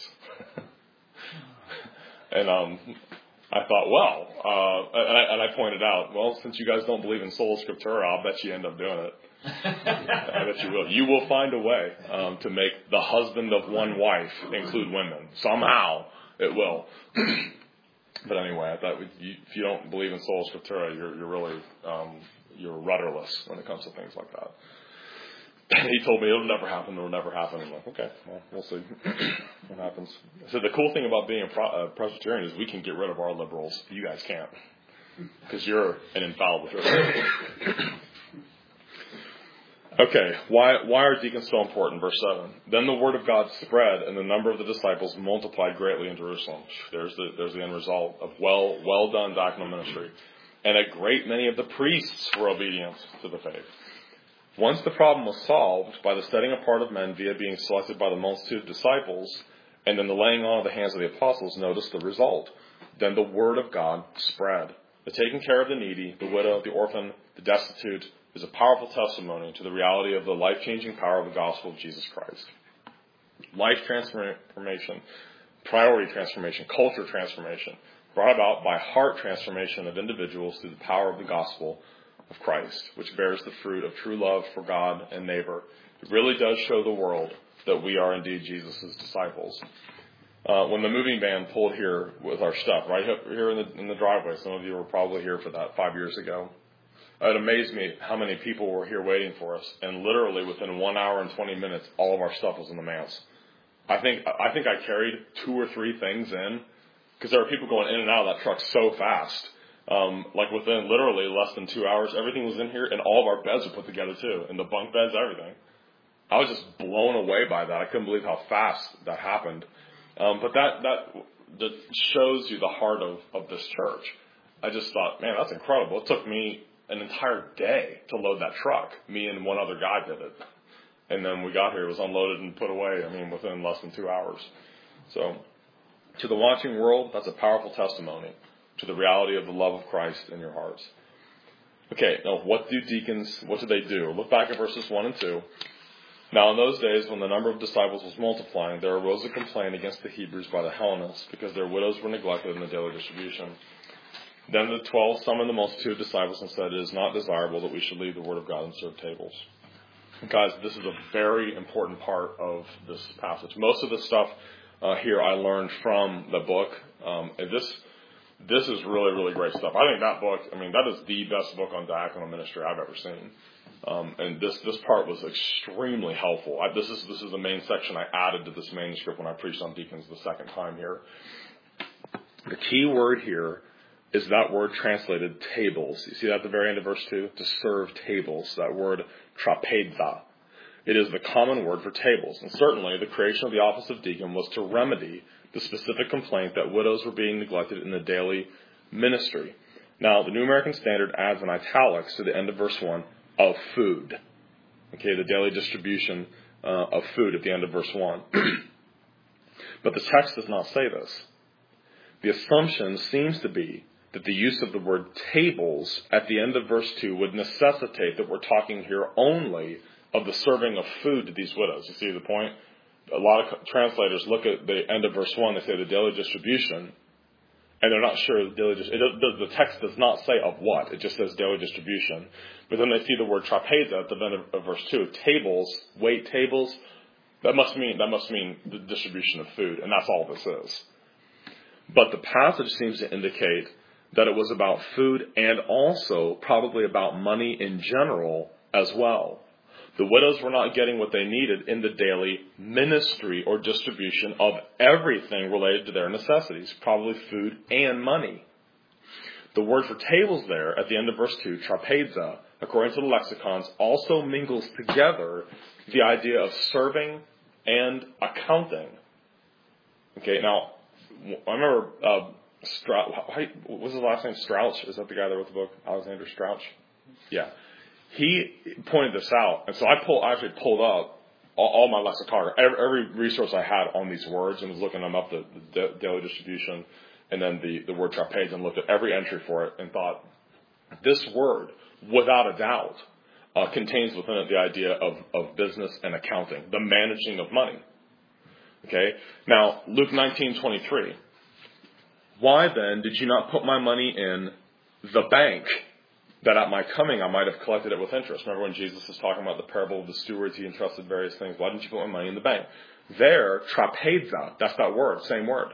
and um, I thought, well, uh, and, I, and I pointed out, well, since you guys don't believe in sola scriptura, I'll bet you end up doing it. I bet you will. You will find a way um, to make the husband of one wife include women. Somehow it will. But anyway, I thought you, if you don't believe in sola scriptura, you're, you're really um, you're rudderless when it comes to things like that. And he told me it'll never happen. It'll never happen. I'm like, okay, well, we'll see what happens. So the cool thing about being a, Pro- a Presbyterian is we can get rid of our liberals. You guys can't, because you're an infallible church. Okay, why why are deacons so important? Verse seven. Then the word of God spread, and the number of the disciples multiplied greatly in Jerusalem. There's the there's the end result of well well done diaconal ministry. And a great many of the priests were obedient to the faith. Once the problem was solved by the setting apart of men via being selected by the multitude of disciples, and then the laying on of the hands of the apostles, notice the result. Then the word of God spread. The taking care of the needy, the widow, the orphan, the destitute, is a powerful testimony to the reality of the life-changing power of the gospel of Jesus Christ. Life transformation, priority transformation, culture transformation, brought about by heart transformation of individuals through the power of the gospel of Christ, which bears the fruit of true love for God and neighbor. It really does show the world that we are indeed Jesus' disciples. Uh, when the moving van pulled here with our stuff, right here in the, in the driveway, some of you were probably here for that five years ago. It amazed me how many people were here waiting for us, and literally within one hour and twenty minutes, all of our stuff was in the manse. I think I think I carried two or three things in, because there were people going in and out of that truck so fast. Um, like within literally less than two hours, everything was in here, and all of our beds were put together too, and the bunk beds, everything. I was just blown away by that. I couldn't believe how fast that happened. Um, but that that that shows you the heart of, of this church. I just thought, man, that's incredible. It took me an entire day to load that truck. Me and one other guy did it. And then we got here, it was unloaded and put away, I mean, within less than two hours. So, to the watching world, that's a powerful testimony to the reality of the love of Christ in your hearts. Okay, now what do deacons, what do they do? Look back at verses one and two. Now in those days, when the number of disciples was multiplying, there arose a complaint against the Hebrews by the Hellenists, because their widows were neglected in the daily distribution. Then the twelve summoned the multitude of disciples and said, "It is not desirable that we should leave the word of God and serve tables." Guys, this is a very important part of this passage. Most of the stuff uh, here I learned from the book. Um, and this this is really, really great stuff. I think that book, I mean, that is the best book on diaconal ministry I've ever seen. Um, and this this part was extremely helpful. I, this is this is the main section I added to this manuscript when I preached on deacons the second time here. The key word here is that word translated tables. You see that at the very end of verse two? To serve tables. That word trapeza. It is the common word for tables. And certainly the creation of the office of deacon was to remedy the specific complaint that widows were being neglected in the daily ministry. Now, the New American Standard adds in italics to the end of verse one, of food. Okay, the daily distribution uh, of food at the end of verse one. But the text does not say this. The assumption seems to be that the use of the word tables at the end of verse two would necessitate that we're talking here only of the serving of food to these widows. You see the point? A lot of translators look at the end of verse one, they say the daily distribution, and they're not sure the daily distribution. The text does not say of what. It just says daily distribution. But then they see the word trapeza at the end of verse two, tables, wait tables. That must mean that must mean the distribution of food, and that's all this is. But the passage seems to indicate that it was about food and also probably about money in general as well. The widows were not getting what they needed in the daily ministry or distribution of everything related to their necessities, probably food and money. The word for tables there at the end of verse two, trapeza, according to the lexicons, also mingles together the idea of serving and accounting. Okay, now, I remember... Uh, Strauch, what was his last name? Strauch? Is that the guy that wrote the book? Alexander Strauch? Yeah. He pointed this out. And so I pulled, I actually pulled up all, all my lexicography, every, every resource I had on these words, and was looking them up, the, the daily distribution, and then the, the word trapeze, and looked at every entry for it and thought, this word, without a doubt, uh, contains within it the idea of, of business and accounting, the managing of money. Okay? Now, Luke nineteen twenty-three. Why then did you not put my money in the bank, that at my coming I might have collected it with interest? Remember when Jesus was talking about the parable of the stewards, he entrusted various things. Why didn't you put my money in the bank? There, trapeza, that's that word, same word.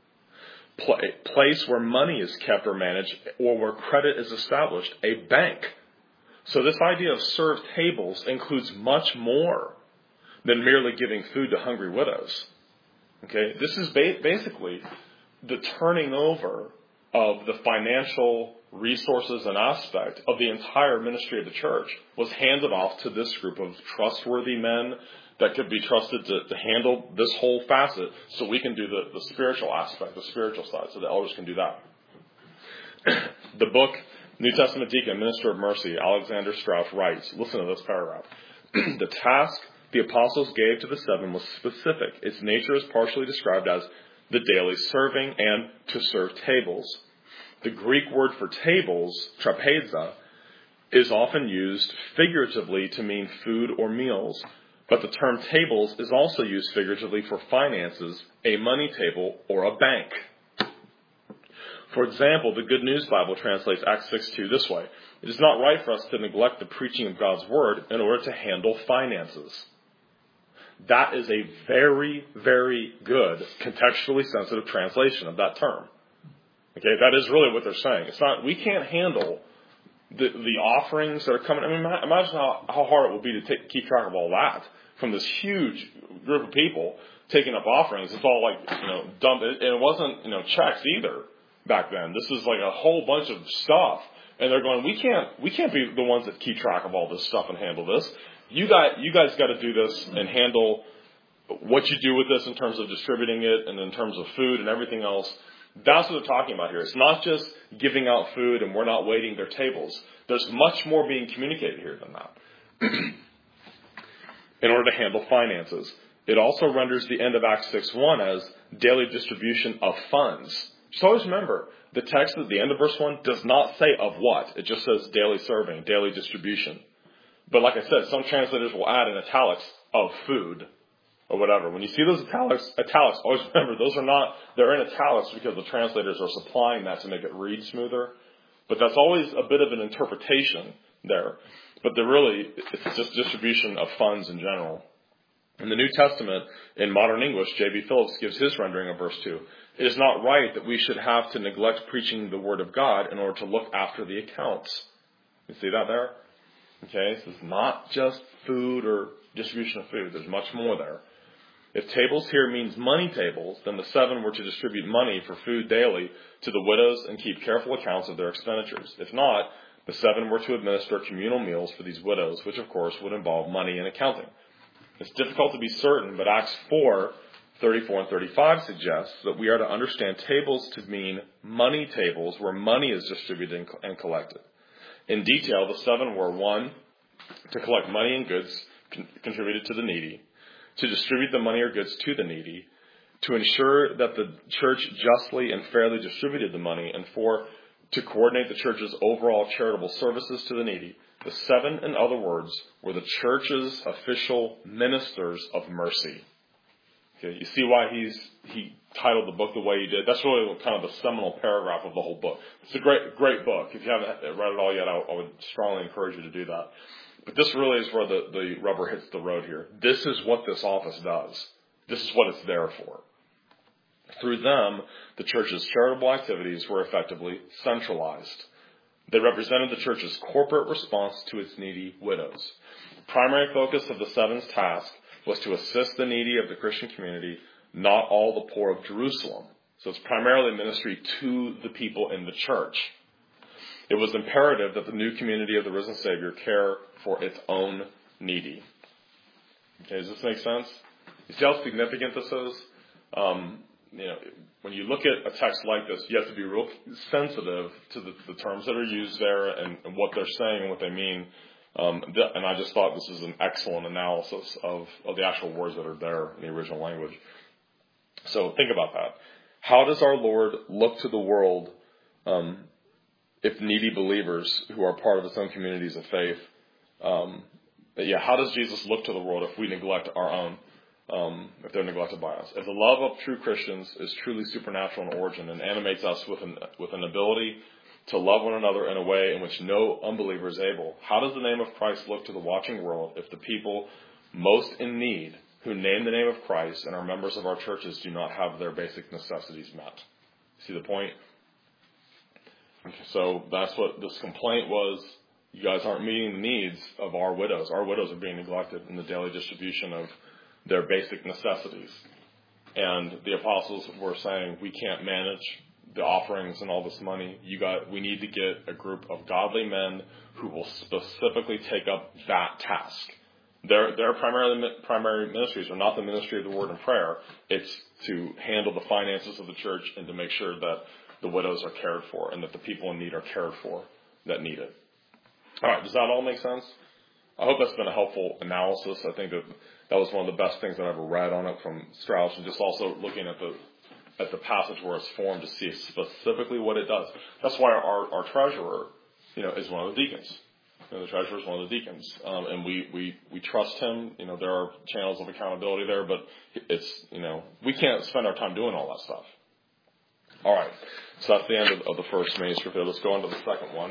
Place where money is kept or managed, or where credit is established, a bank. So this idea of served tables includes much more than merely giving food to hungry widows. Okay, this is ba- basically... the turning over of the financial resources and aspect of the entire ministry of the church was handed off to this group of trustworthy men that could be trusted to, to handle this whole facet, so we can do the, the spiritual aspect, the spiritual side, so the elders can do that. The book, New Testament Deacon, Minister of Mercy, Alexander Strauch writes, listen to this paragraph. The task the apostles gave to the seven was specific. Its nature is partially described as the daily serving and to serve tables. The Greek word for tables, trapeza, is often used figuratively to mean food or meals, but the term tables is also used figuratively for finances, a money table, or a bank. For example, the Good News Bible translates Acts six two this way: it is not right for us to neglect the preaching of God's word in order to handle finances. That is a very, very good, contextually sensitive translation of that term. Okay, that is really what they're saying. It's not, we can't handle the the offerings that are coming. I mean, imagine how, how hard it would be to take, keep track of all that from this huge group of people taking up offerings. It's all like, you know, dump, and it wasn't, you know, checks either back then. This is like a whole bunch of stuff. And they're going, we can't, we can't be the ones that keep track of all this stuff and handle this. You guys, you guys got to do this and handle what you do with this in terms of distributing it and in terms of food and everything else. That's what they're talking about here. It's not just giving out food and we're not waiting their tables. There's much more being communicated here than that. In order to handle finances. It also renders the end of Acts six one as daily distribution of funds. Just always remember, the text at the end of verse one does not say of what. It just says daily serving, daily distribution. But like I said, some translators will add in italics, of food or whatever. When you see those italics, italics, always remember those are not, they're in italics because the translators are supplying that to make it read smoother. But that's always a bit of an interpretation there. But they're really, it's just distribution of funds in general. In the New Testament, in modern English, J B Phillips gives his rendering of verse two. It is not right that we should have to neglect preaching the word of God in order to look after the accounts. You see that there? Okay, so it's not just food or distribution of food. There's much more there. If tables here means money tables, then the seven were to distribute money for food daily to the widows and keep careful accounts of their expenditures. If not, the seven were to administer communal meals for these widows, which of course would involve money and accounting. It's difficult to be certain, but Acts four, thirty-four and thirty-five suggests that we are to understand tables to mean money tables where money is distributed and collected. In detail, the seven were one, to collect money and goods con- contributed to the needy, to distribute the money or goods to the needy, to ensure that the church justly and fairly distributed the money, and four, to coordinate the church's overall charitable services to the needy. The seven, in other words, were the church's official ministers of mercy. Okay, you see why he's he titled the book the way he did? That's really kind of the seminal paragraph of the whole book. It's a great, great book. If you haven't read it all yet, I, I would strongly encourage you to do that. But this really is where the, the rubber hits the road here. This is what this office does. This is what it's there for. Through them, the church's charitable activities were effectively centralized. They represented the church's corporate response to its needy widows. The primary focus of the seven's task was to assist the needy of the Christian community, not all the poor of Jerusalem. So it's primarily ministry to the people in the church. It was imperative that the new community of the risen Savior care for its own needy. Okay, does this make sense? You see how significant this is? Um, you know, when you look at a text like this, you have to be real sensitive to the, the terms that are used there and, and what they're saying and what they mean. Um, th- and I just thought this is an excellent analysis of, of the actual words that are there in the original language. So think about that. How does our Lord look to the world um, if needy believers who are part of its own communities of faith? Um, yeah, how does Jesus look to the world if we neglect our own? Um, if they're neglected by us. If the love of true Christians is truly supernatural in origin and animates us with an, with an ability to love one another in a way in which no unbeliever is able, how does the name of Christ look to the watching world if the people most in need who name the name of Christ and are members of our churches do not have their basic necessities met? See the point? Okay, so that's what this complaint was. You guys aren't meeting the needs of our widows. Our widows are being neglected in the daily distribution of their basic necessities. And the apostles were saying, we can't manage the offerings and all this money. You got, we need to get a group of godly men who will specifically take up that task. Their, their primarily, primary ministries are not the ministry of the word and prayer. It's to handle the finances of the church and to make sure that the widows are cared for and that the people in need are cared for that need it. All right, does that all make sense? I hope that's been a helpful analysis. I think that that was one of the best things that I ever read on it from Strauss, and just also looking at the at the passage where it's formed to see specifically what it does. That's why our, our treasurer, you know, is one of the deacons. You know, the treasurer is one of the deacons, um, and we, we we trust him. You know, there are channels of accountability there, but it's, you know, we can't spend our time doing all that stuff. All right, so that's the end of, of the first manuscript. Let's go on to the second one.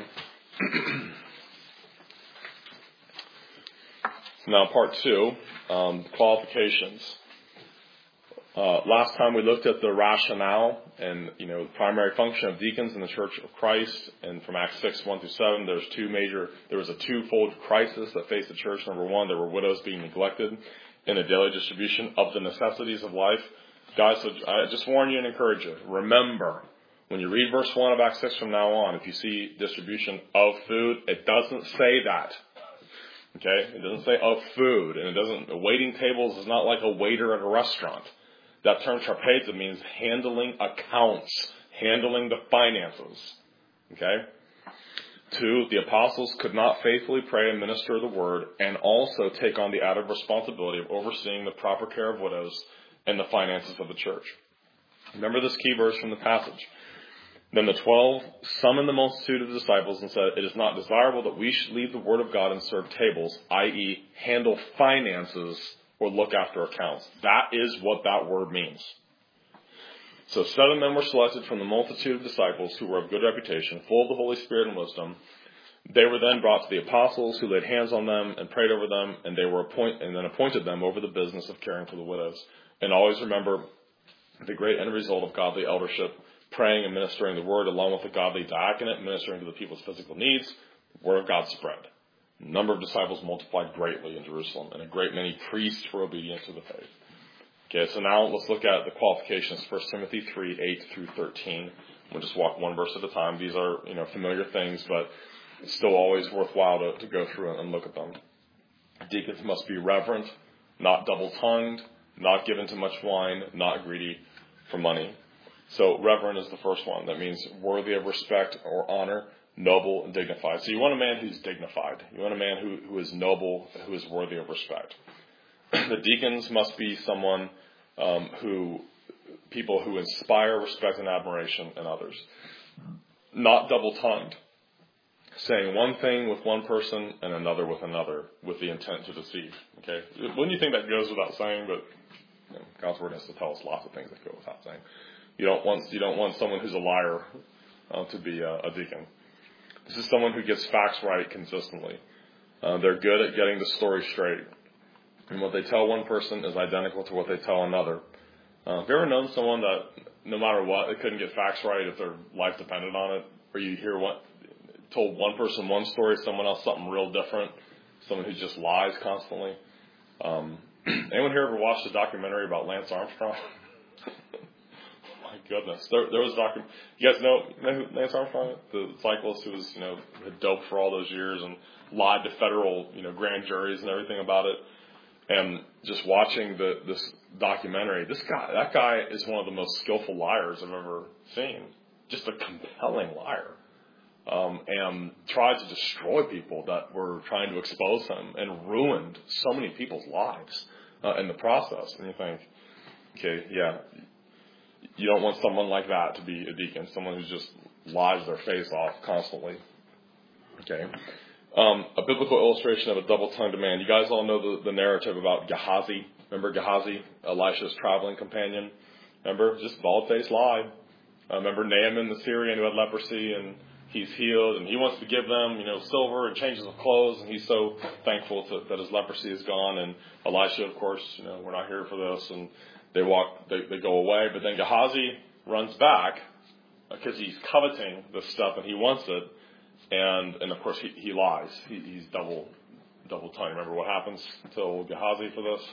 Now, part two, um, qualifications. Uh, last time we looked at the rationale and, you know, the primary function of deacons in the Church of Christ. And from Acts six, one through seven, there's two major, there was a twofold crisis that faced the church. Number one, there were widows being neglected in the daily distribution of the necessities of life. Guys, so I just warn you and encourage you. Remember, when you read verse one of Acts six from now on, if you see distribution of food, it doesn't say that. Okay, it doesn't say of food, and it doesn't, waiting tables is not like a waiter at a restaurant. That term trapeza means handling accounts, handling the finances. Okay? Two, the apostles could not faithfully pray and minister the word and also take on the added responsibility of overseeing the proper care of widows and the finances of the church. Remember this key verse from the passage. Then the twelve summoned the multitude of the disciples and said, it is not desirable that we should leave the word of God and serve tables, that is, handle finances or look after accounts. That is what that word means. So seven men were selected from the multitude of disciples who were of good reputation, full of the Holy Spirit and wisdom. They were then brought to the apostles, who laid hands on them and prayed over them, and they were appoint- and then appointed them over the business of caring for the widows. And always remember the great end result of godly eldership, praying and ministering the word, along with the godly diaconate, ministering to the people's physical needs. The word of God spread. The number of disciples multiplied greatly in Jerusalem, and a great many priests were obedient to the faith. Okay, so now let's look at the qualifications. First Timothy three, eight through thirteen. We'll just walk one verse at a time. These are, you know, familiar things, but it's still always worthwhile to, to go through and look at them. Deacons must be reverent, not double-tongued, not given to much wine, not greedy for money. So reverent is the first one. That means worthy of respect or honor, noble and dignified. So you want a man who's dignified. You want a man who, who is noble, who is worthy of respect. The deacons must be someone um, who, people who inspire respect and admiration in others. Not double-tongued, saying one thing with one person and another with another, with the intent to deceive. Okay, wouldn't you think that goes without saying? But you know, God's word has to tell us lots of things that go without saying. You don't want you don't want someone who's a liar uh, to be a, a deacon. This is someone who gets facts right consistently. Uh, they're good at getting the story straight. And what they tell one person is identical to what they tell another. Uh, have you ever known someone that no matter what, they couldn't get facts right if their life depended on it? Or you hear what told one person one story, someone else something real different, someone who just lies constantly. Um, anyone here ever watched a documentary about Lance Armstrong? My goodness, there, there was a documentary. You guys know, know who Lance Armstrong, the cyclist who was, you know, had doped for all those years and lied to federal, you know, grand juries and everything about it. And just watching the this documentary, this guy, that guy is one of the most skillful liars I've ever seen. Just a compelling liar. Um, and tried to destroy people that were trying to expose him and ruined so many people's lives uh, in the process. And you think, okay, yeah, you don't want someone like that to be a deacon, someone who just lies their face off constantly. Okay. Um, a biblical illustration of a double-tongued man. You guys all know the, the narrative about Gehazi. Remember Gehazi, Elisha's traveling companion? Remember? Just bald-faced lie. Uh, remember Naaman the Syrian who had leprosy and he's healed and he wants to give them, you know, silver and changes of clothes, and he's so thankful to, that his leprosy is gone. And Elisha, of course, you know, we're not here for this, and they walk, they, they go away. But then Gehazi runs back because he's coveting this stuff and he wants it. And, and of course, he, he lies. He, he's double, double tongued. Remember what happens to old Gehazi for this?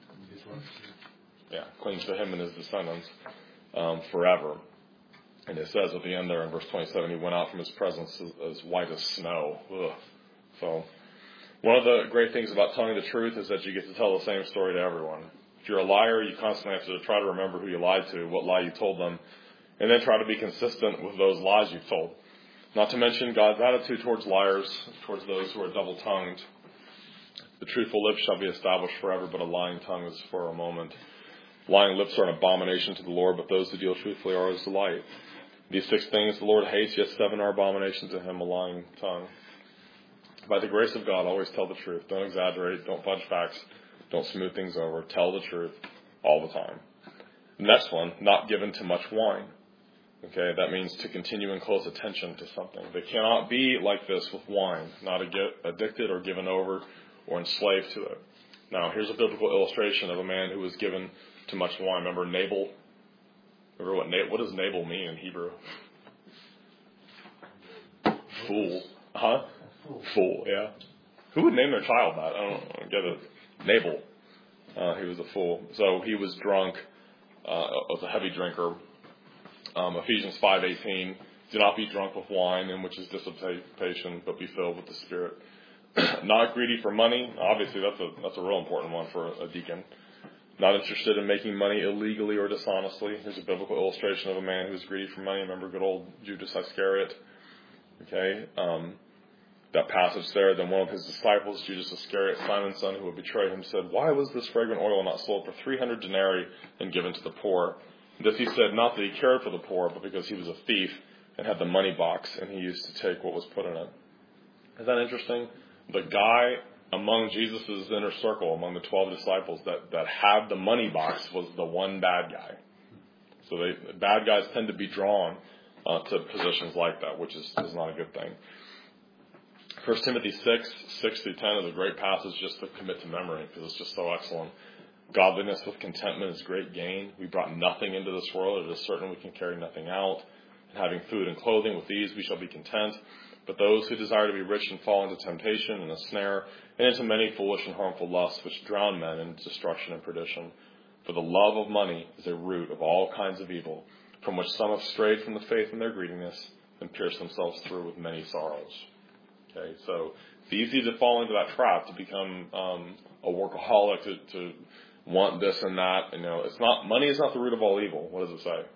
Yeah, clings to him and his descendants um, forever. And it says at the end there in verse twenty-seven, he went out from his presence as, as white as snow. Ugh. So, one of the great things about telling the truth is that you get to tell the same story to everyone. If you're a liar, you constantly have to try to remember who you lied to, what lie you told them, and then try to be consistent with those lies you've told. Not to mention God's attitude towards liars, towards those who are double-tongued. The truthful lips shall be established forever, but a lying tongue is for a moment. Lying lips are an abomination to the Lord, but those who deal truthfully are his delight. These six things the Lord hates, yet seven are abominations to him, a lying tongue. By the grace of God, always tell the truth. Don't exaggerate. Don't fudge facts. Don't smooth things over. Tell the truth all the time. The next one, not given to much wine. Okay, that means to continue in close attention to something. They cannot be like this with wine, not addicted or given over or enslaved to it. Now, here's a biblical illustration of a man who was given to much wine. Remember Nabal? Remember what Nabal, what does Nabal mean in Hebrew? Fool. Huh? Fool. Fool, yeah. Who would name their child that? I don't, I don't get it. Nabal. Uh, he was a fool. So he was drunk, uh, was a heavy drinker. Um, Ephesians five eighteen, do not be drunk with wine, in which is dissipation, but be filled with the Spirit. Not greedy for money. Obviously, that's a that's a real important one for a deacon. Not interested in making money illegally or dishonestly. Here's a biblical illustration of a man who's greedy for money. Remember good old Judas Iscariot? Okay, um, that passage there. Then one of his disciples, Judas Iscariot, Simon's son, who would betray him, said, "Why was this fragrant oil not sold for three hundred denarii and given to the poor?" This he said not that he cared for the poor, but because he was a thief and had the money box, and he used to take what was put in it. Is that interesting? The guy among Jesus' inner circle, among the twelve disciples, that, that had the money box was the one bad guy. So they, bad guys tend to be drawn uh, to positions like that, which is, is not a good thing. First Timothy six, six through ten is a great passage just to commit to memory because it's just so excellent. Godliness with contentment is great gain. We brought nothing into this world. It is certain we can carry nothing out. And having food and clothing, with these we shall be content. But those who desire to be rich and fall into temptation and a snare, and into many foolish and harmful lusts, which drown men in destruction and perdition. For the love of money is a root of all kinds of evil, from which some have strayed from the faith in their greediness, and pierced themselves through with many sorrows. Okay, so it's easy to fall into that trap, to become um, a workaholic, to, to want this and that. You know, it's not, money is not the root of all evil. What does it say?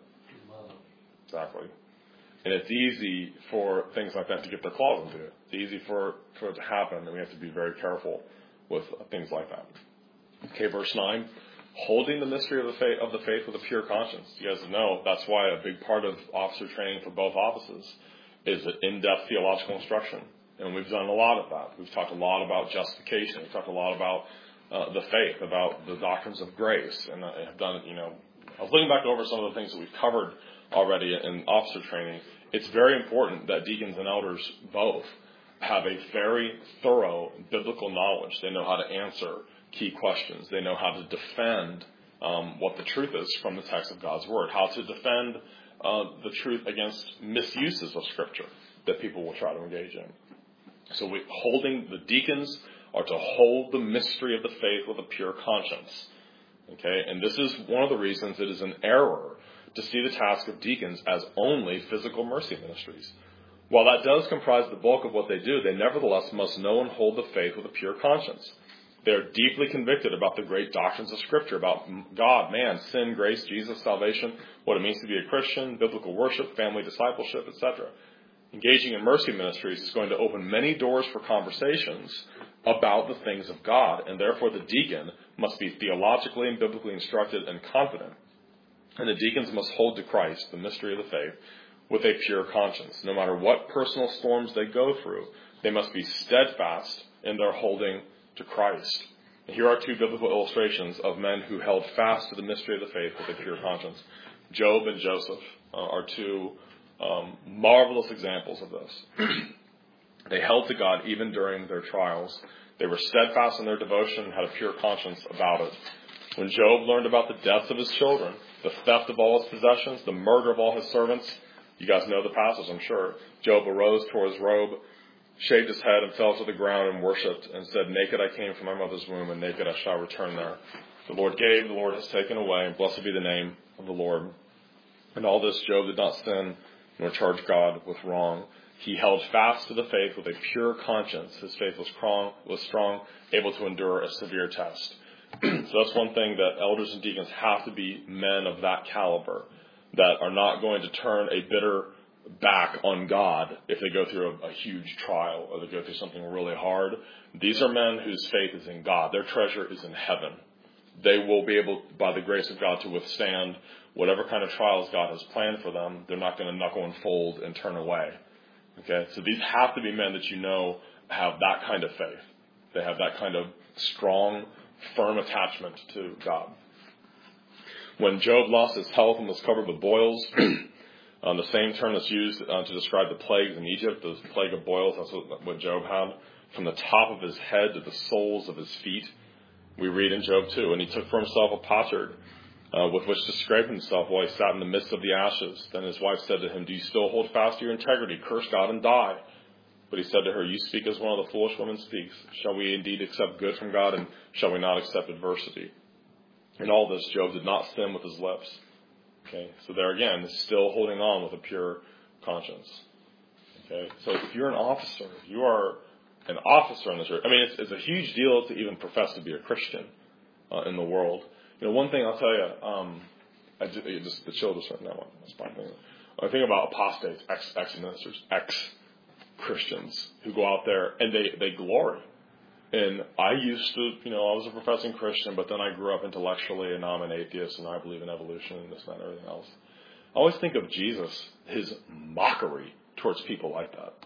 Exactly. And it's easy for things like that to get their claws into it. It's easy for, for it to happen, and we have to be very careful with things like that. Okay, verse nine. Holding the mystery of the faith, of the faith with a pure conscience. You guys know that's why a big part of officer training for both offices is an in-depth theological instruction. And we've done a lot of that. We've talked a lot about justification. We've talked a lot about uh, the faith, about the doctrines of grace. And I have done, you know, I was looking back over some of the things that we've covered already in officer training. It's very important that deacons and elders both have a very thorough biblical knowledge. They know how to answer key questions. They know how to defend um, what the truth is from the text of God's Word, how to defend uh, the truth against misuses of Scripture that people will try to engage in. So we, holding the deacons are to hold the mystery of the faith with a pure conscience. Okay, and this is one of the reasons it is an error to see the task of deacons as only physical mercy ministries. While that does comprise the bulk of what they do, they nevertheless must know and hold the faith with a pure conscience. They are deeply convicted about the great doctrines of Scripture, about God, man, sin, grace, Jesus, salvation, what it means to be a Christian, biblical worship, family discipleship, et cetera. Engaging in mercy ministries is going to open many doors for conversations about the things of God, and therefore the deacon must be theologically and biblically instructed and confident. And the deacons must hold to Christ, the mystery of the faith, with a pure conscience. No matter what personal storms they go through, they must be steadfast in their holding to Christ. And here are two biblical illustrations of men who held fast to the mystery of the faith with a pure conscience. Job and Joseph uh, are two um, marvelous examples of this. They held to God even during their trials. They were steadfast in their devotion and had a pure conscience about it. When Job learned about the deaths of his children, the theft of all his possessions, the murder of all his servants, you guys know the passage, I'm sure. Job arose, tore his robe, shaved his head, and fell to the ground and worshipped, and said, "Naked I came from my mother's womb, and naked I shall return there. The Lord gave, the Lord has taken away, and blessed be the name of the Lord." In all this, Job did not sin, nor charge God with wrong. He held fast to the faith with a pure conscience. His faith was strong, was strong, able to endure a severe test. So that's one thing, that elders and deacons have to be men of that caliber, that are not going to turn a bitter back on God if they go through a, a huge trial or they go through something really hard. These are men whose faith is in God. Their treasure is in heaven. They will be able, by the grace of God, to withstand whatever kind of trials God has planned for them. They're not going to knuckle and fold and turn away. Okay, so these have to be men that you know have that kind of faith. They have that kind of strong, firm attachment to God. When Job lost his health and was covered with boils, um, the same term that's used uh, to describe the plagues in Egypt, the plague of boils, that's what, what Job had, from the top of his head to the soles of his feet. We read in Job two, and he took for himself a potsherd uh, with which to scrape himself while he sat in the midst of the ashes. Then his wife said to him, "Do you still hold fast to your integrity? Curse God and die." But he said to her, "You speak as one of the foolish women speaks. Shall we indeed accept good from God, and shall we not accept adversity?" In all this, Job did not sin with his lips. Okay, so there again, still holding on with a pure conscience. Okay, so if you're an officer, you are an officer in the church. I mean, it's, it's a huge deal to even profess to be a Christian uh, in the world. You know, one thing I'll tell you, um, I just, it just the children said no one. That's my thing. I think about apostates, ex ex ministers, ex Christians who go out there and they they glory. And I used to, you know, I was a professing Christian, but then I grew up intellectually, and now I'm an atheist, and I believe in evolution and this, that, and everything else. I always think of Jesus, his mockery towards people like that.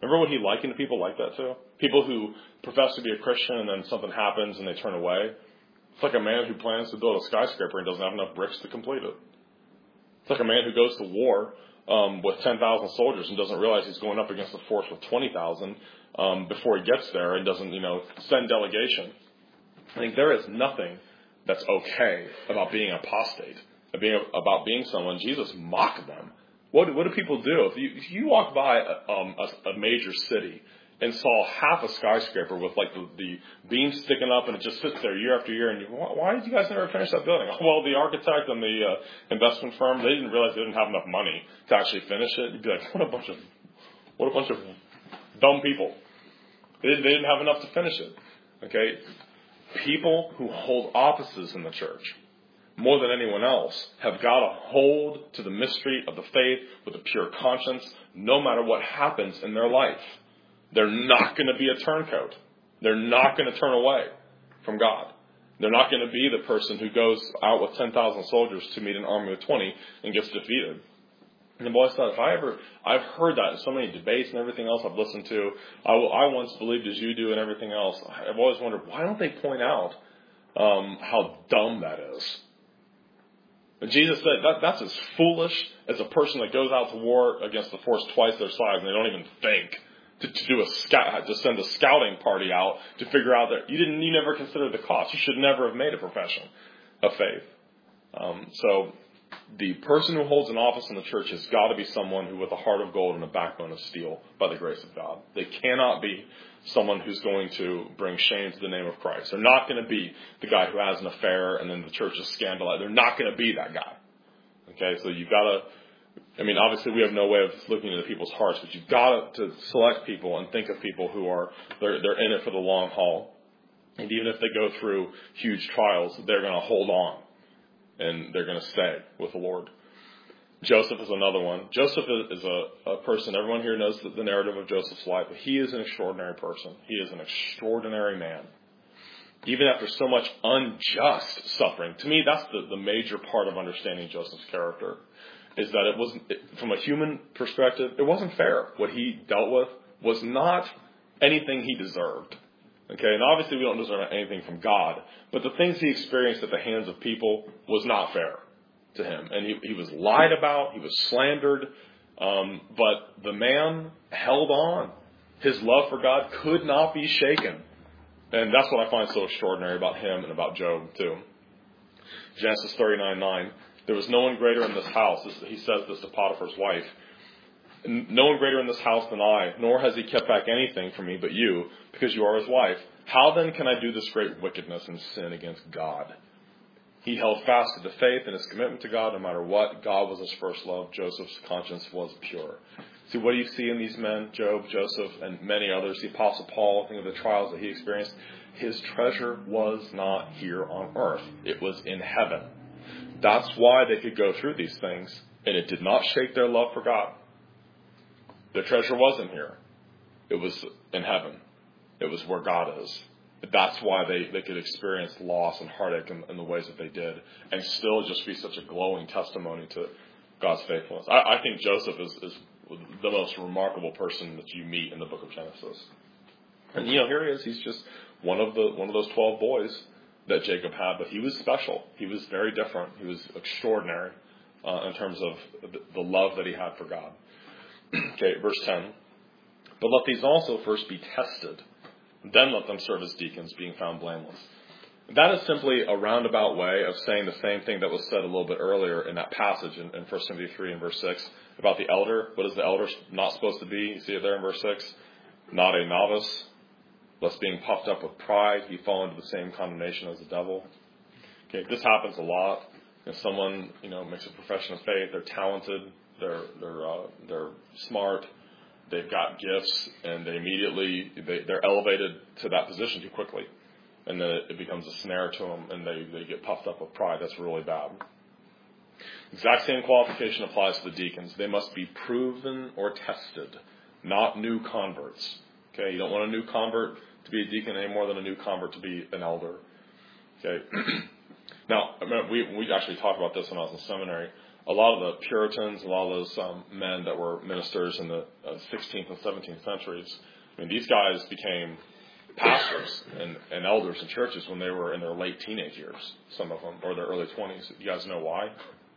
Remember what he likened to people like that to? People who profess to be a Christian and then something happens and they turn away. It's like a man who plans to build a skyscraper and doesn't have enough bricks to complete it. It's like a man who goes to war um, with ten thousand soldiers and doesn't realize he's going up against a force with twenty thousand um, before he gets there and doesn't, you know, send delegation. I think there is nothing that's okay about being apostate, being, about being someone. Jesus mocked them. What, what do people do? If you, if you walk by a, um, a, a major city and saw half a skyscraper with like the, the beams sticking up and it just sits there year after year, and you, why, why did you guys never finish that building? Well, the architect and the uh, investment firm, they didn't realize they didn't have enough money to actually finish it. You'd be like, what a bunch of, what a bunch of dumb people. They didn't, they didn't have enough to finish it. Okay? People who hold offices in the church, more than anyone else, have got to hold to the mystery of the faith with a pure conscience, no matter what happens in their life. They're not going to be a turncoat. They're not going to turn away from God. They're not going to be the person who goes out with ten thousand soldiers to meet an army of twenty and gets defeated. And the boy said, if I ever, I've heard that in so many debates and everything else I've listened to. I, I once believed as you do and everything else. I've always wondered, why don't they point out um, how dumb that is? And Jesus said that that's as foolish as a person that goes out to war against a force twice their size and they don't even think to, to do a scout, to send a scouting party out to figure out that you didn't, you never considered the cost. You should never have made a profession of faith. Um, so the person who holds an office in the church has got to be someone who with a heart of gold and a backbone of steel by the grace of God. They cannot be someone who's going to bring shame to the name of Christ. They're not going to be the guy who has an affair and then the church is scandalized. They're not going to be that guy. Okay, so you've got to, I mean, obviously we have no way of looking into people's hearts, but you've got to select people and think of people who are, they're, they're in it for the long haul. And even if they go through huge trials, they're going to hold on and they're going to stay with the Lord. Joseph is another one. Joseph is a, a person, everyone here knows the, the narrative of Joseph's life, but he is an extraordinary person. He is an extraordinary man. Even after so much unjust suffering. To me, that's the, the major part of understanding Joseph's character, is that it wasn't, it, from a human perspective, it wasn't fair. What he dealt with was not anything he deserved. Okay, and obviously we don't deserve anything from God, but the things he experienced at the hands of people was not fair to him. And he, he was lied about, he was slandered, um, but the man held on. His love for God could not be shaken. And that's what I find so extraordinary about him and about Job, too. Genesis thirty-nine nine, there was no one greater in this house. This, he says this to Potiphar's wife. No one greater in this house than I, nor has he kept back anything from me but you, because you are his wife. How then can I do this great wickedness and sin against God? He held fast to the faith and his commitment to God no matter what. God was his first love. Joseph's conscience was pure. See, what do you see in these men, Job, Joseph, and many others? The Apostle Paul, think of the trials that he experienced. His treasure was not here on earth. It was in heaven. That's why they could go through these things, and it did not shake their love for God. Their treasure wasn't here. It was in heaven. It was where God is. That's why they, they could experience loss and heartache in, in the ways that they did and still just be such a glowing testimony to God's faithfulness. I, I think Joseph is, is the most remarkable person that you meet in the book of Genesis. And, you know, here he is. He's just one of the one of those twelve boys that Jacob had, but he was special. He was very different. He was extraordinary uh, in terms of the, the love that he had for God. Okay, verse ten. But let these also first be tested. Then let them serve as deacons, being found blameless. That is simply a roundabout way of saying the same thing that was said a little bit earlier in that passage in, in First Timothy three and verse six about the elder. What is the elder not supposed to be? You see it there in verse six. Not a novice, lest being puffed up with pride, he fall into the same condemnation as the devil. Okay, this happens a lot. If someone, you know, makes a profession of faith, they're talented, they're they're uh, they're smart, they've got gifts, and they immediately they, they're elevated to that position too quickly, and then it, it becomes a snare to them, and they, they get puffed up with pride. That's really bad. Exact same qualification applies to the deacons. They must be proven or tested, not new converts. Okay, you don't want a new convert to be a deacon any more than a new convert to be an elder. Okay. Now, we we actually talked about this when I was in seminary. a lot of the Puritans, a lot of those um, men that were ministers in the uh, sixteenth and seventeenth centuries, I mean, these guys became pastors and, and elders in churches when they were in their late teenage years, some of them, or their early twenties. You guys know why?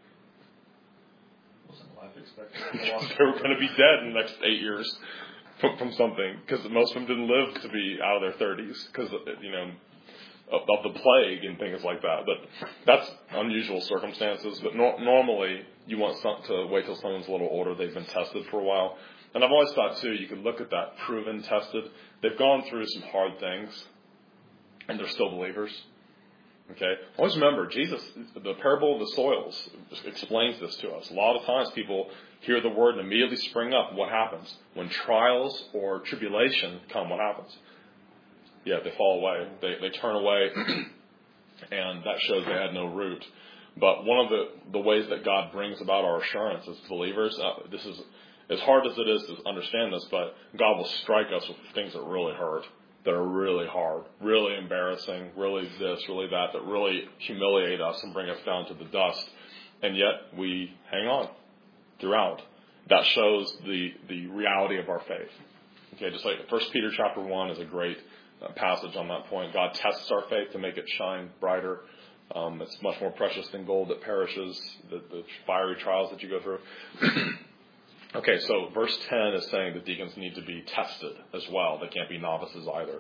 Wasn't life expectancy? They were going to be dead in the next eight years from, from something, because most of them didn't live to be out of their thirties, because, you know, of, of the plague and things like that. But that's unusual circumstances. But no, normally, you want some, to wait till someone's a little older, they've been tested for a while. And I've always thought, too, you could look at that proven, tested. They've gone through some hard things, and they're still believers. Okay? Always remember, Jesus, the parable of the soils explains this to us. A lot of times people hear the word and immediately spring up. What happens? When trials or tribulation come, what happens? Yeah, they fall away. They they turn away, and that shows they had no root. But one of the, the ways that God brings about our assurance as believers, uh, this is as hard as it is to understand this, but God will strike us with things that really hurt, that are really hard, really embarrassing, really this, really that, that really humiliate us and bring us down to the dust. And yet we hang on throughout. That shows the, the reality of our faith. Okay, just like First Peter chapter one is a great uh, passage on that point. God tests our faith to make it shine brighter. Um, it's much more precious than gold that perishes, the, the fiery trials that you go through. Okay, so verse ten is saying that deacons need to be tested as well. They can't be novices either.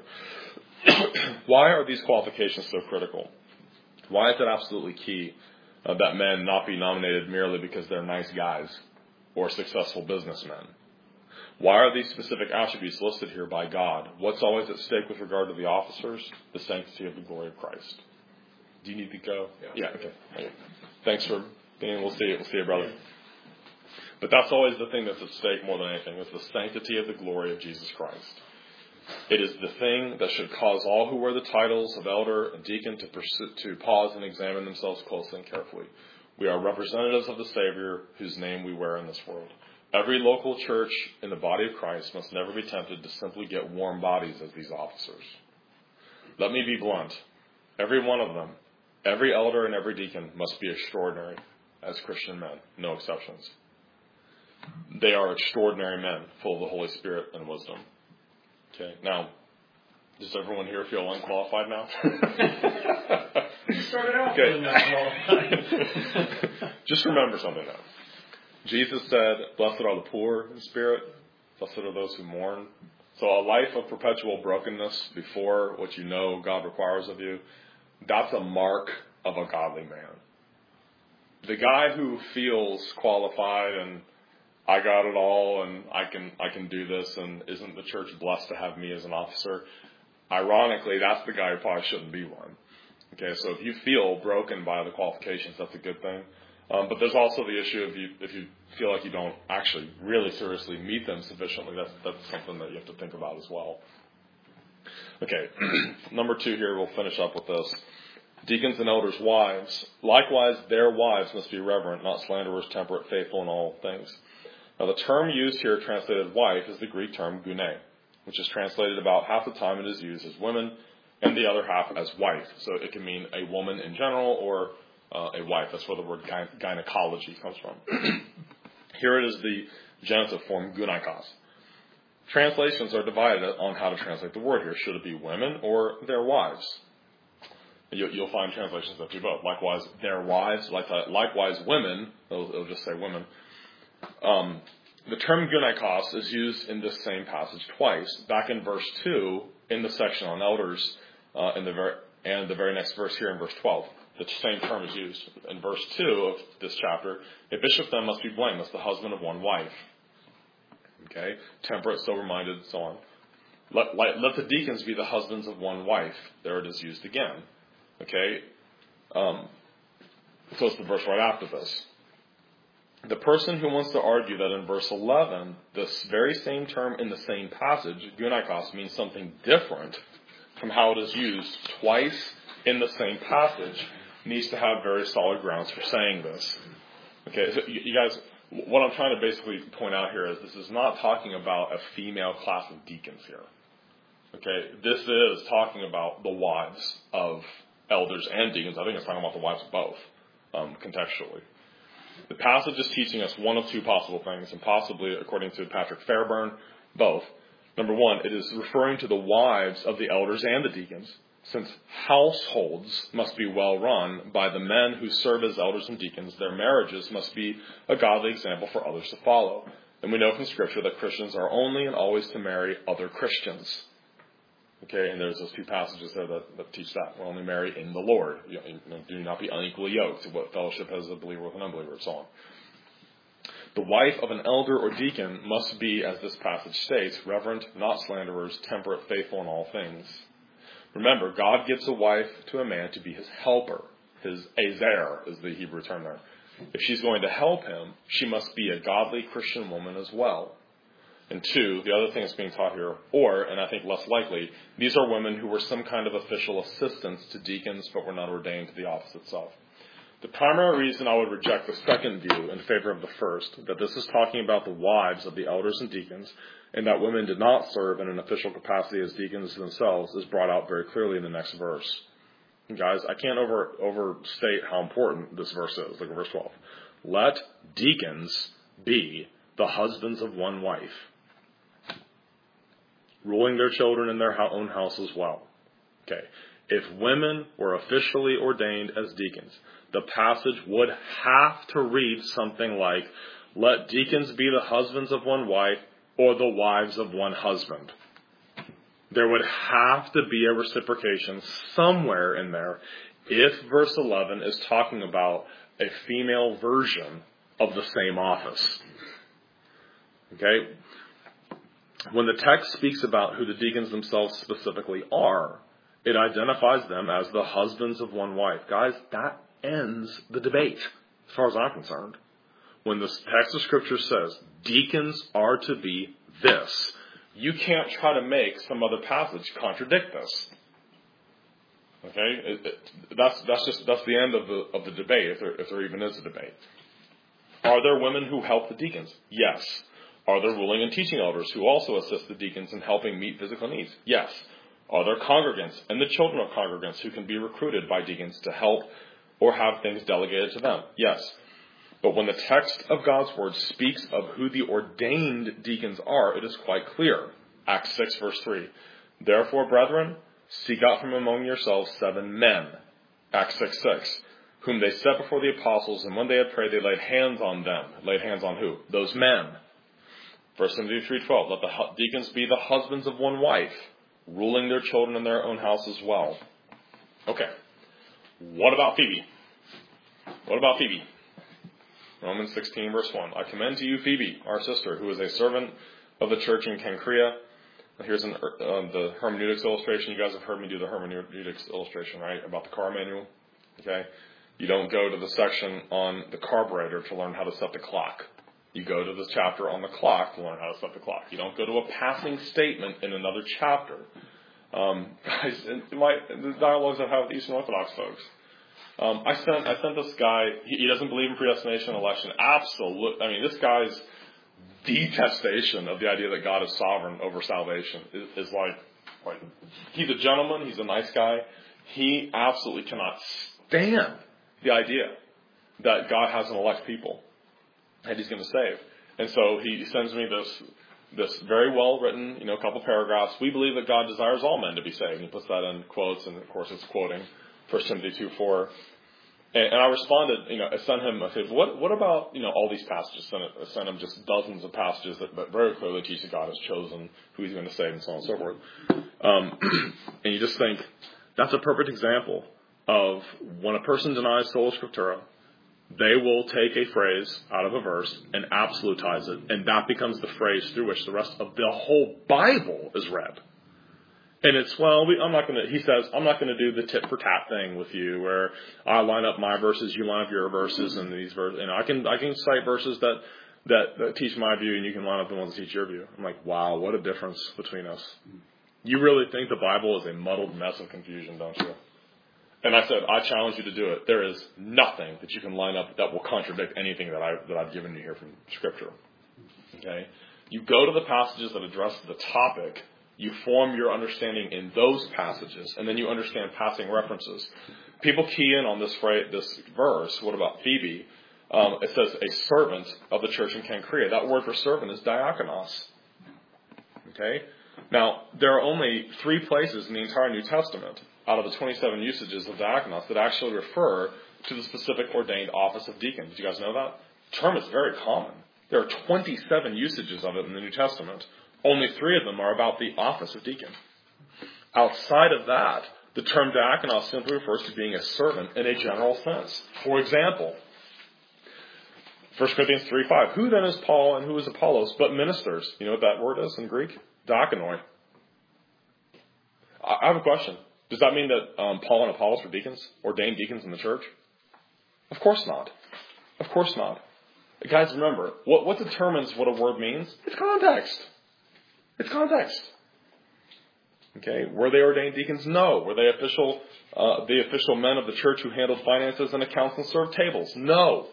Why are these qualifications so critical? Why is it absolutely key uh, that men not be nominated merely because they're nice guys or successful businessmen? Why are these specific attributes listed here by God? What's always at stake with regard to the officers? The sanctity of the glory of Christ. Do you need to go? Yeah. Yeah, okay. okay. Thanks for being, we'll see you, we'll see you, brother. But that's always the thing that's at stake more than anything. It's the sanctity of the glory of Jesus Christ. It is the thing that should cause all who wear the titles of elder and deacon to pursue, to pause and examine themselves closely and carefully. We are representatives of the Savior whose name we wear in this world. Every local church in the body of Christ must never be tempted to simply get warm bodies as these officers. Let me be blunt. Every one of them, every elder and every deacon must be extraordinary as Christian men. No exceptions. They are extraordinary men, full of the Holy Spirit and wisdom. Okay, now, does everyone here feel unqualified now? You started out okay. feeling unqualified. Just remember something though. Jesus said, blessed are the poor in spirit, blessed are those who mourn. So a life of perpetual brokenness before what you know God requires of you, that's a mark of a godly man. The guy who feels qualified and I got it all and I can I can do this and isn't the church blessed to have me as an officer? Ironically, that's the guy who probably shouldn't be one. Okay, so if you feel broken by the qualifications, that's a good thing. Um, but there's also the issue of you, if you feel like you don't actually really seriously meet them sufficiently, that's, that's something that you have to think about as well. Okay, number two here, we'll finish up with this. Deacons and elders' wives. Likewise, their wives must be reverent, not slanderers, temperate, faithful in all things. Now, the term used here, translated wife, is the Greek term gune, which is translated about half the time it is used as women, and the other half as wife. So it can mean a woman in general or uh, a wife. That's where the word gy- gynecology comes from. Here it is the genitive form gynaikos. Translations are divided on how to translate the word here. Should it be women or their wives? You, you'll find translations that do both. Likewise, their wives, like that, likewise women, it'll, it'll just say women. Um, the term gynaikos is used in this same passage twice. Back in verse two, in the section on elders, uh, in the ver- and the very next verse here in verse twelve. The same term is used. In verse two of this chapter, a bishop then must be blameless, the husband of one wife. Okay? Temperate, sober-minded, so on. Let, let, let the deacons be the husbands of one wife. There it is used again. Okay? Um, so it's the verse right after this. The person who wants to argue that in verse eleven, this very same term in the same passage, gynaikos, means something different from how it is used twice in the same passage, needs to have very solid grounds for saying this. Okay, so you guys, what I'm trying to basically point out here is this is not talking about a female class of deacons here. Okay, this is talking about the wives of elders and deacons. I think it's talking about the wives of both, um, contextually. The passage is teaching us one of two possible things, and possibly, according to Patrick Fairburn, both. Number one, it is referring to the wives of the elders and the deacons, since households must be well run by the men who serve as elders and deacons. Their marriages must be a godly example for others to follow. And we know from Scripture that Christians are only and always to marry other Christians. Okay, and there's those two passages there that, that teach that. We're only married in the Lord. You know, do not be unequally yoked. What fellowship has a believer with an unbeliever, and so on. The wife of an elder or deacon must be, as this passage states, reverent, not slanderers, temperate, faithful in all things. Remember, God gives a wife to a man to be his helper. His azer is the Hebrew term there. If she's going to help him, she must be a godly Christian woman as well. And two, the other thing that's being taught here, or, and I think less likely, these are women who were some kind of official assistants to deacons but were not ordained to the office itself. The primary reason I would reject the second view in favor of the first, that this is talking about the wives of the elders and deacons, and that women did not serve in an official capacity as deacons themselves, is brought out very clearly in the next verse. And guys, I can't over overstate how important this verse is. Look at verse twelve. Let deacons be the husbands of one wife, ruling their children in their own house as well. Okay. If women were officially ordained as deacons, the passage would have to read something like, let deacons be the husbands of one wife or the wives of one husband. There would have to be a reciprocation somewhere in there if verse eleven is talking about a female version of the same office. Okay? When the text speaks about who the deacons themselves specifically are, it identifies them as the husbands of one wife. Guys, that ends the debate, as far as I'm concerned. When the text of Scripture says deacons are to be this, you can't try to make some other passage contradict this. Okay, it, it, that's that's just that's the end of the of the debate, if there, if there even is a debate. Are there women who help the deacons? Yes. Are there ruling and teaching elders who also assist the deacons in helping meet physical needs? Yes. Are there congregants and the children of congregants who can be recruited by deacons to help or have things delegated to them? Yes. But when the text of God's word speaks of who the ordained deacons are, it is quite clear. Acts six, verse three. Therefore, brethren, seek out from among yourselves seven men. Acts six, six. Whom they set before the apostles, and when they had prayed, they laid hands on them. Laid hands on who? Those men. First Timothy three twelve. Let the deacons be the husbands of one wife, ruling their children in their own house as well. Okay. What about Phoebe? What about Phoebe? Romans sixteen, verse one. I commend to you Phoebe, our sister, who is a servant of the church in Cenchrea. Here's an, uh, the hermeneutics illustration. You guys have heard me do the hermeneutics illustration, right? About the car manual. Okay? You don't go to the section on the carburetor to learn how to set the clock. You go to the chapter on the clock to learn how to set the clock. You don't go to a passing statement in another chapter. Um, guys, in my, the dialogues I have with Eastern Orthodox folks, um, I sent I sent this guy, he, he doesn't believe in predestination and election. Absolute, I mean, this guy's detestation of the idea that God is sovereign over salvation is, is like, like, he's a gentleman, he's a nice guy. He absolutely cannot stand the idea that God has an elect people that he's going to save. And so he sends me this this very well written, you know, couple paragraphs. We believe that God desires all men to be saved. And he puts that in quotes, and of course it's quoting First Timothy two four. And, and I responded, you know, I sent him, I said, what what about, you know, all these passages? I sent him just dozens of passages that, that very clearly teach that God has chosen who he's going to save and so on and so forth. Um, and you just think, that's a perfect example of when a person denies sola scriptura, they will take a phrase out of a verse and absolutize it, and that becomes the phrase through which the rest of the whole Bible is read. And it's, well, we, I'm not going to, he says, I'm not going to do the tit for tat thing with you where I line up my verses, you line up your verses, and these verses, and I can, I can cite verses that, that, that teach my view, and you can line up the ones that teach your view. I'm like, wow, what a difference between us. You really think the Bible is a muddled mess of confusion, don't you? And I said, I challenge you to do it. There is nothing that you can line up that will contradict anything that, I, that I've given you here from Scripture. Okay? You go to the passages that address the topic, you form your understanding in those passages, and then you understand passing references. People key in on this phrase, this verse, what about Phoebe? um, it says a servant of the church in Cenchrea. That word for servant is diakonos. Okay? Now, there are only three places in the entire New Testament out of the twenty-seven usages of diakonos that actually refer to the specific ordained office of deacon. Did you guys know that? The term is very common. There are twenty-seven usages of it in the New Testament. Only three of them are about the office of deacon. Outside of that, the term diakonos simply refers to being a servant in a general sense. For example, First Corinthians three five. Who then is Paul and who is Apollos but ministers? You know what that word is in Greek? Diakonoi. I have a question. Does that mean that um, Paul and Apollos were deacons, ordained deacons in the church? Of course not. Of course not. Guys, remember, what, what determines what a word means? It's context. It's context. Okay, were they ordained deacons? No. Were they official, uh, the official men of the church who handled finances and accounts and served tables? No.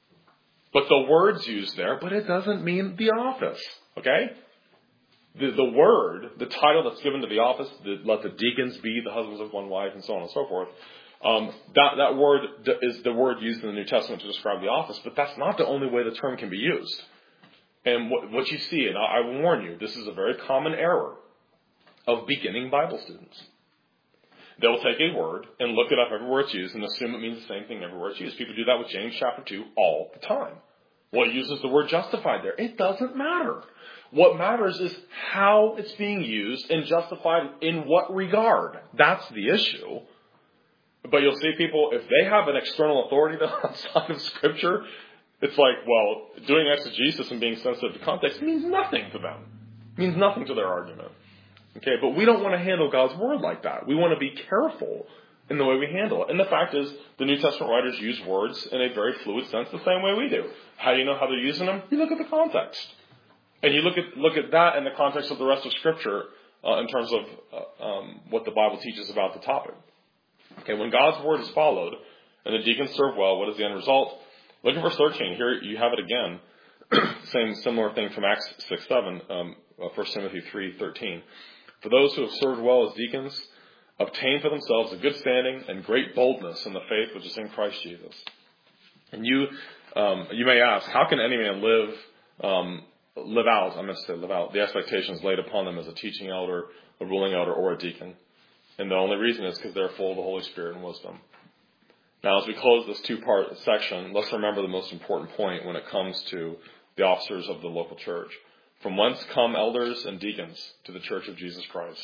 But the word's used there, but it doesn't mean the office. Okay? The, the word, the title that's given to the office, the, let the deacons be the husbands of one wife, and so on and so forth. Um, that, that word is the word used in the New Testament to describe the office, but that's not the only way the term can be used. And what, what you see, and I, I warn you, this is a very common error of beginning Bible students. They'll take a word and look it up everywhere it's used and assume it means the same thing everywhere it's used. People do that with James chapter two all the time. Well, it uses the word justified there. It doesn't matter. What matters is how it's being used and justified in what regard. That's the issue. But you'll see people, if they have an external authority outside of Scripture, it's like, well, doing exegesis and being sensitive to context means nothing to them. It means nothing to their argument. Okay, but we don't want to handle God's Word like that. We want to be careful in the way we handle it. And the fact is, the New Testament writers use words in a very fluid sense the same way we do. How do you know how they're using them? You look at the context. And you look at look at that in the context of the rest of Scripture uh, in terms of uh, um, what the Bible teaches about the topic. Okay, when God's Word is followed and the deacons serve well, what is the end result? Look at verse thirteen. Here you have it again. Same similar thing from Acts six seven, um, First Timothy three thirteen. For those who have served well as deacons obtain for themselves a good standing and great boldness in the faith which is in Christ Jesus. And you um, you may ask, how can any man live um, live out, I'm going to say live out, the expectations laid upon them as a teaching elder, a ruling elder, or a deacon? And the only reason is because they're full of the Holy Spirit and wisdom. Now, as we close this two-part section, let's remember the most important point when it comes to the officers of the local church. From whence come elders and deacons to the church of Jesus Christ?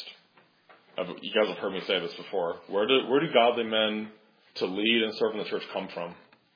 You guys have heard me say this before. Where do, where do godly men to lead and serve in the church come from?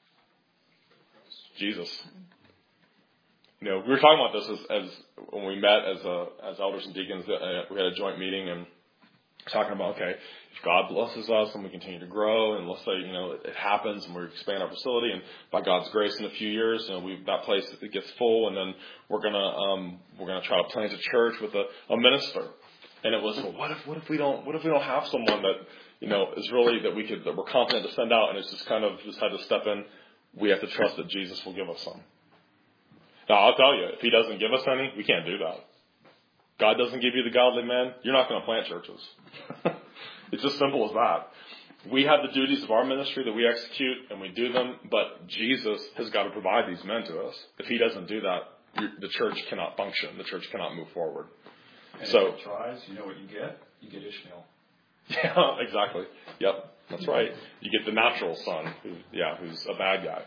Jesus. You know, we were talking about this as, as when we met as a, as elders and deacons. Uh, we had a joint meeting and talking about, okay, if God blesses us and we continue to grow, and let's say, you know, it, it happens and we expand our facility, and by God's grace in a few years, you know, we that place it gets full, and then we're gonna um, we're gonna try to plant a church with a, a minister. And it was, well, what if what if we don't what if we don't have someone that, you know, is really that we could that we're confident to send out, and it's just kind of just had to step in. We have to trust that Jesus will give us some. Now, I'll tell you, if He doesn't give us any, we can't do that. God doesn't give you the godly men, you're not going to plant churches. It's as simple as that. We have the duties of our ministry that we execute, and we do them, but Jesus has got to provide these men to us. If He doesn't do that, the church cannot function. The church cannot move forward. And so, if it tries, you know what you get? You get Ishmael. Yeah, exactly. Yep, that's right. You get the natural son, who, yeah, who's a bad guy.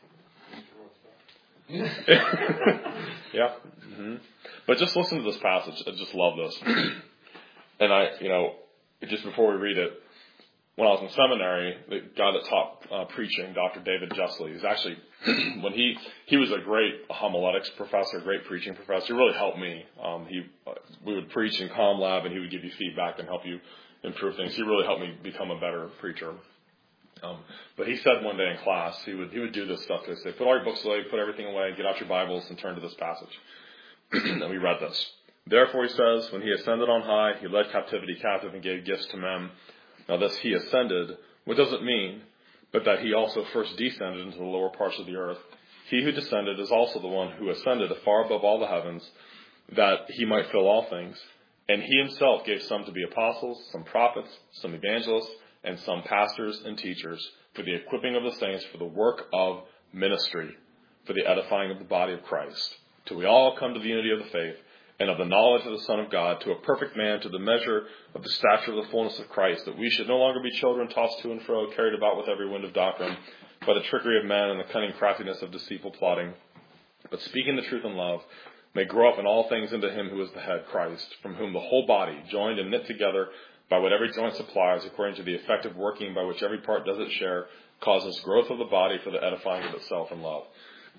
Yeah. Mm-hmm. But just listen to this passage. I just love this. And I, you know, just before we read it, when I was in seminary, the guy that taught uh, preaching, Doctor David Jessley, is actually, when he, he was a great homiletics professor, great preaching professor. He really helped me. Um, he, uh, we would preach in Comm Lab, and he would give you feedback and help you improve things. He really helped me become a better preacher. Um, but he said one day in class, he would he would do this stuff. He'd say, put all your books away, put everything away, get out your Bibles, and turn to this passage. And we read this. Therefore, he says, when He ascended on high, He led captivity captive and gave gifts to men. Now, this He ascended, what does it mean? But that He also first descended into the lower parts of the earth. He who descended is also the one who ascended far above all the heavens, that He might fill all things. And He Himself gave some to be apostles, some prophets, some evangelists, and some pastors and teachers for the equipping of the saints for the work of ministry for the edifying of the body of Christ, till we all come to the unity of the faith and of the knowledge of the Son of God, to a perfect man, to the measure of the stature of the fullness of Christ, that we should no longer be children tossed to and fro, carried about with every wind of doctrine, by the trickery of men and the cunning craftiness of deceitful plotting, but speaking the truth in love, may grow up in all things into him who is the head, Christ, from whom the whole body, joined and knit together by what every joint supplies, according to the effective working by which every part does its share, causes growth of the body for the edifying of itself in love.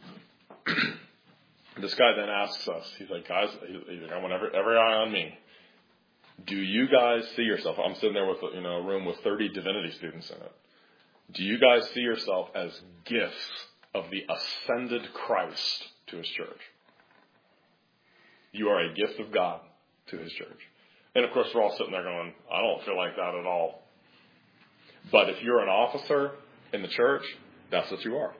This guy then asks us, he's like, guys, he's like, I want every, every eye on me. Do you guys see yourself? I'm sitting there with, you know, a room with thirty divinity students in it. Do you guys see yourself as gifts of the ascended Christ to his church? You are a gift of God to his church. And of course, we're all sitting there going, I don't feel like that at all. But if you're an officer in the church, that's what you are.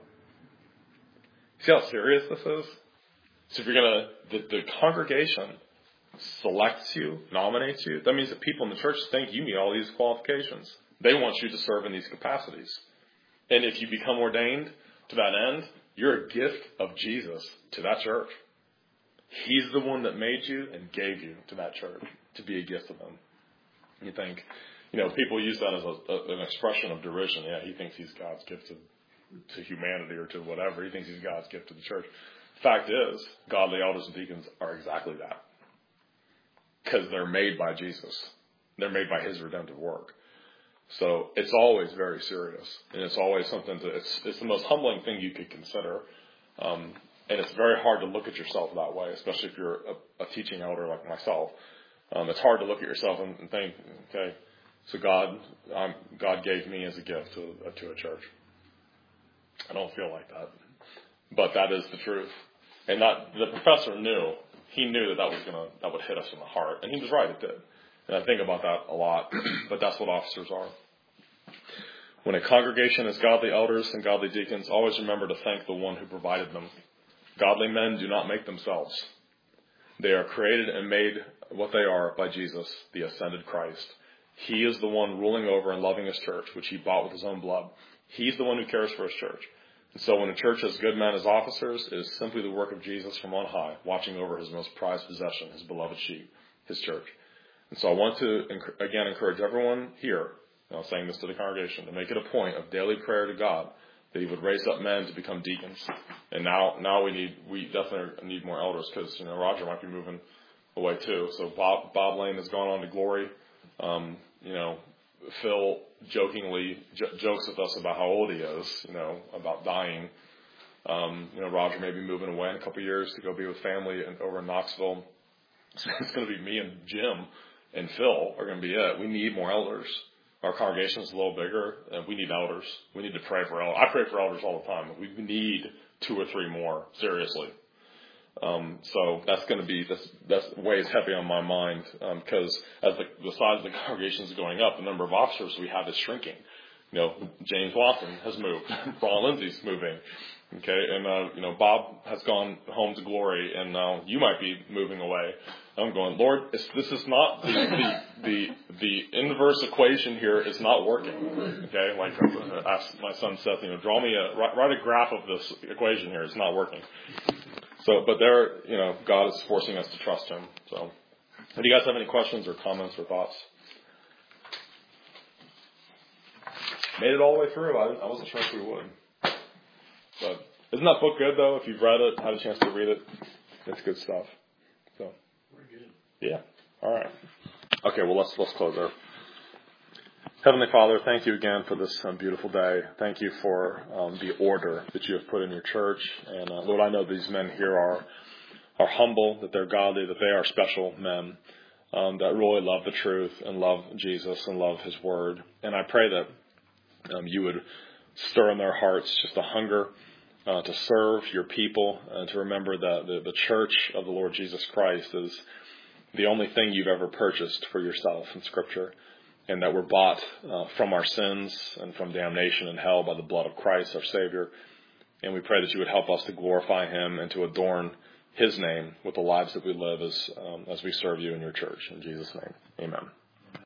See how serious this is? So if you're going to, the, the congregation selects you, nominates you, that means that people in the church think you meet all these qualifications. They want you to serve in these capacities. And if you become ordained to that end, you're a gift of Jesus to that church. He's the one that made you and gave you to that church to be a gift to them. You think, you know, people use that as a, a, an expression of derision. Yeah, he thinks he's God's gift to, to humanity or to whatever. He thinks he's God's gift to the church. Fact is, godly elders and deacons are exactly that. Because they're made by Jesus. They're made by his redemptive work. So it's always very serious. And it's always something to, it's, it's the most humbling thing you could consider. Um, and it's very hard to look at yourself that way, especially if you're a, a teaching elder like myself. Um, it's hard to look at yourself and, and think, okay, so God, um, God gave me as a gift to, uh, to a church. I don't feel like that. But that is the truth. And that, the professor knew, he knew that that was gonna, that would hit us in the heart. And he was right, it did. And I think about that a lot, but that's what officers are. When a congregation has godly elders and godly deacons, always remember to thank the one who provided them. Godly men do not make themselves. They are created and made what they are by Jesus, the ascended Christ. He is the one ruling over and loving his church, which he bought with his own blood. He's the one who cares for his church. And so when a church has good men as officers, it is simply the work of Jesus from on high, watching over his most prized possession, his beloved sheep, his church. And so I want to, again, encourage everyone here, and I'm saying this to the congregation, to make it a point of daily prayer to God that he would raise up men to become deacons. And now now we need, we definitely need more elders because, you know, Roger might be moving away too. So Bob, Bob Lane has gone on to glory. Um, you know, Phil jokingly j- jokes with us about how old he is, you know, about dying. Um, you know, Roger may be moving away in a couple of years to go be with family in, over in Knoxville. So it's going to be me and Jim and Phil are going to be it. We need more elders. Our congregation is a little bigger, and we need elders. We need to pray for elders. I pray for elders all the time. We need two or three more, seriously. Um, so that's going to be, that's, that's weighs heavy on my mind, because um, as the, the size of the congregation is going up, the number of officers we have is shrinking. You know, James Watson has moved. Ron Lindsay's moving. Okay, and, uh, you know, Bob has gone home to glory, and now you might be moving away. I'm going, Lord, it's, this is not, the, the, the, the inverse equation here is not working. Okay, like I asked my son Seth, you know, draw me a, write, write a graph of this equation here. It's not working. So, but there, you know, God is forcing us to trust him. So, do you guys have any questions or comments or thoughts? Made it all the way through. I, I wasn't sure if we would. But isn't that book good, though? If you've read it, had a chance to read it, it's good stuff. So, we're good. Yeah. All right. Okay. Well, let's let's close there. Heavenly Father, thank you again for this um, beautiful day. Thank you for um, the order that you have put in your church. And uh, Lord, I know these men here are are humble, that they're godly, that they are special men um, that really love the truth and love Jesus and love His Word. And I pray that um, you would stir in their hearts just a hunger uh, to serve your people and to remember that the, the church of the Lord Jesus Christ is the only thing you've ever purchased for yourself in Scripture, and that we're bought uh, from our sins and from damnation and hell by the blood of Christ, our Savior. And we pray that you would help us to glorify Him and to adorn His name with the lives that we live as um, as we serve you in your church. In Jesus' name, amen.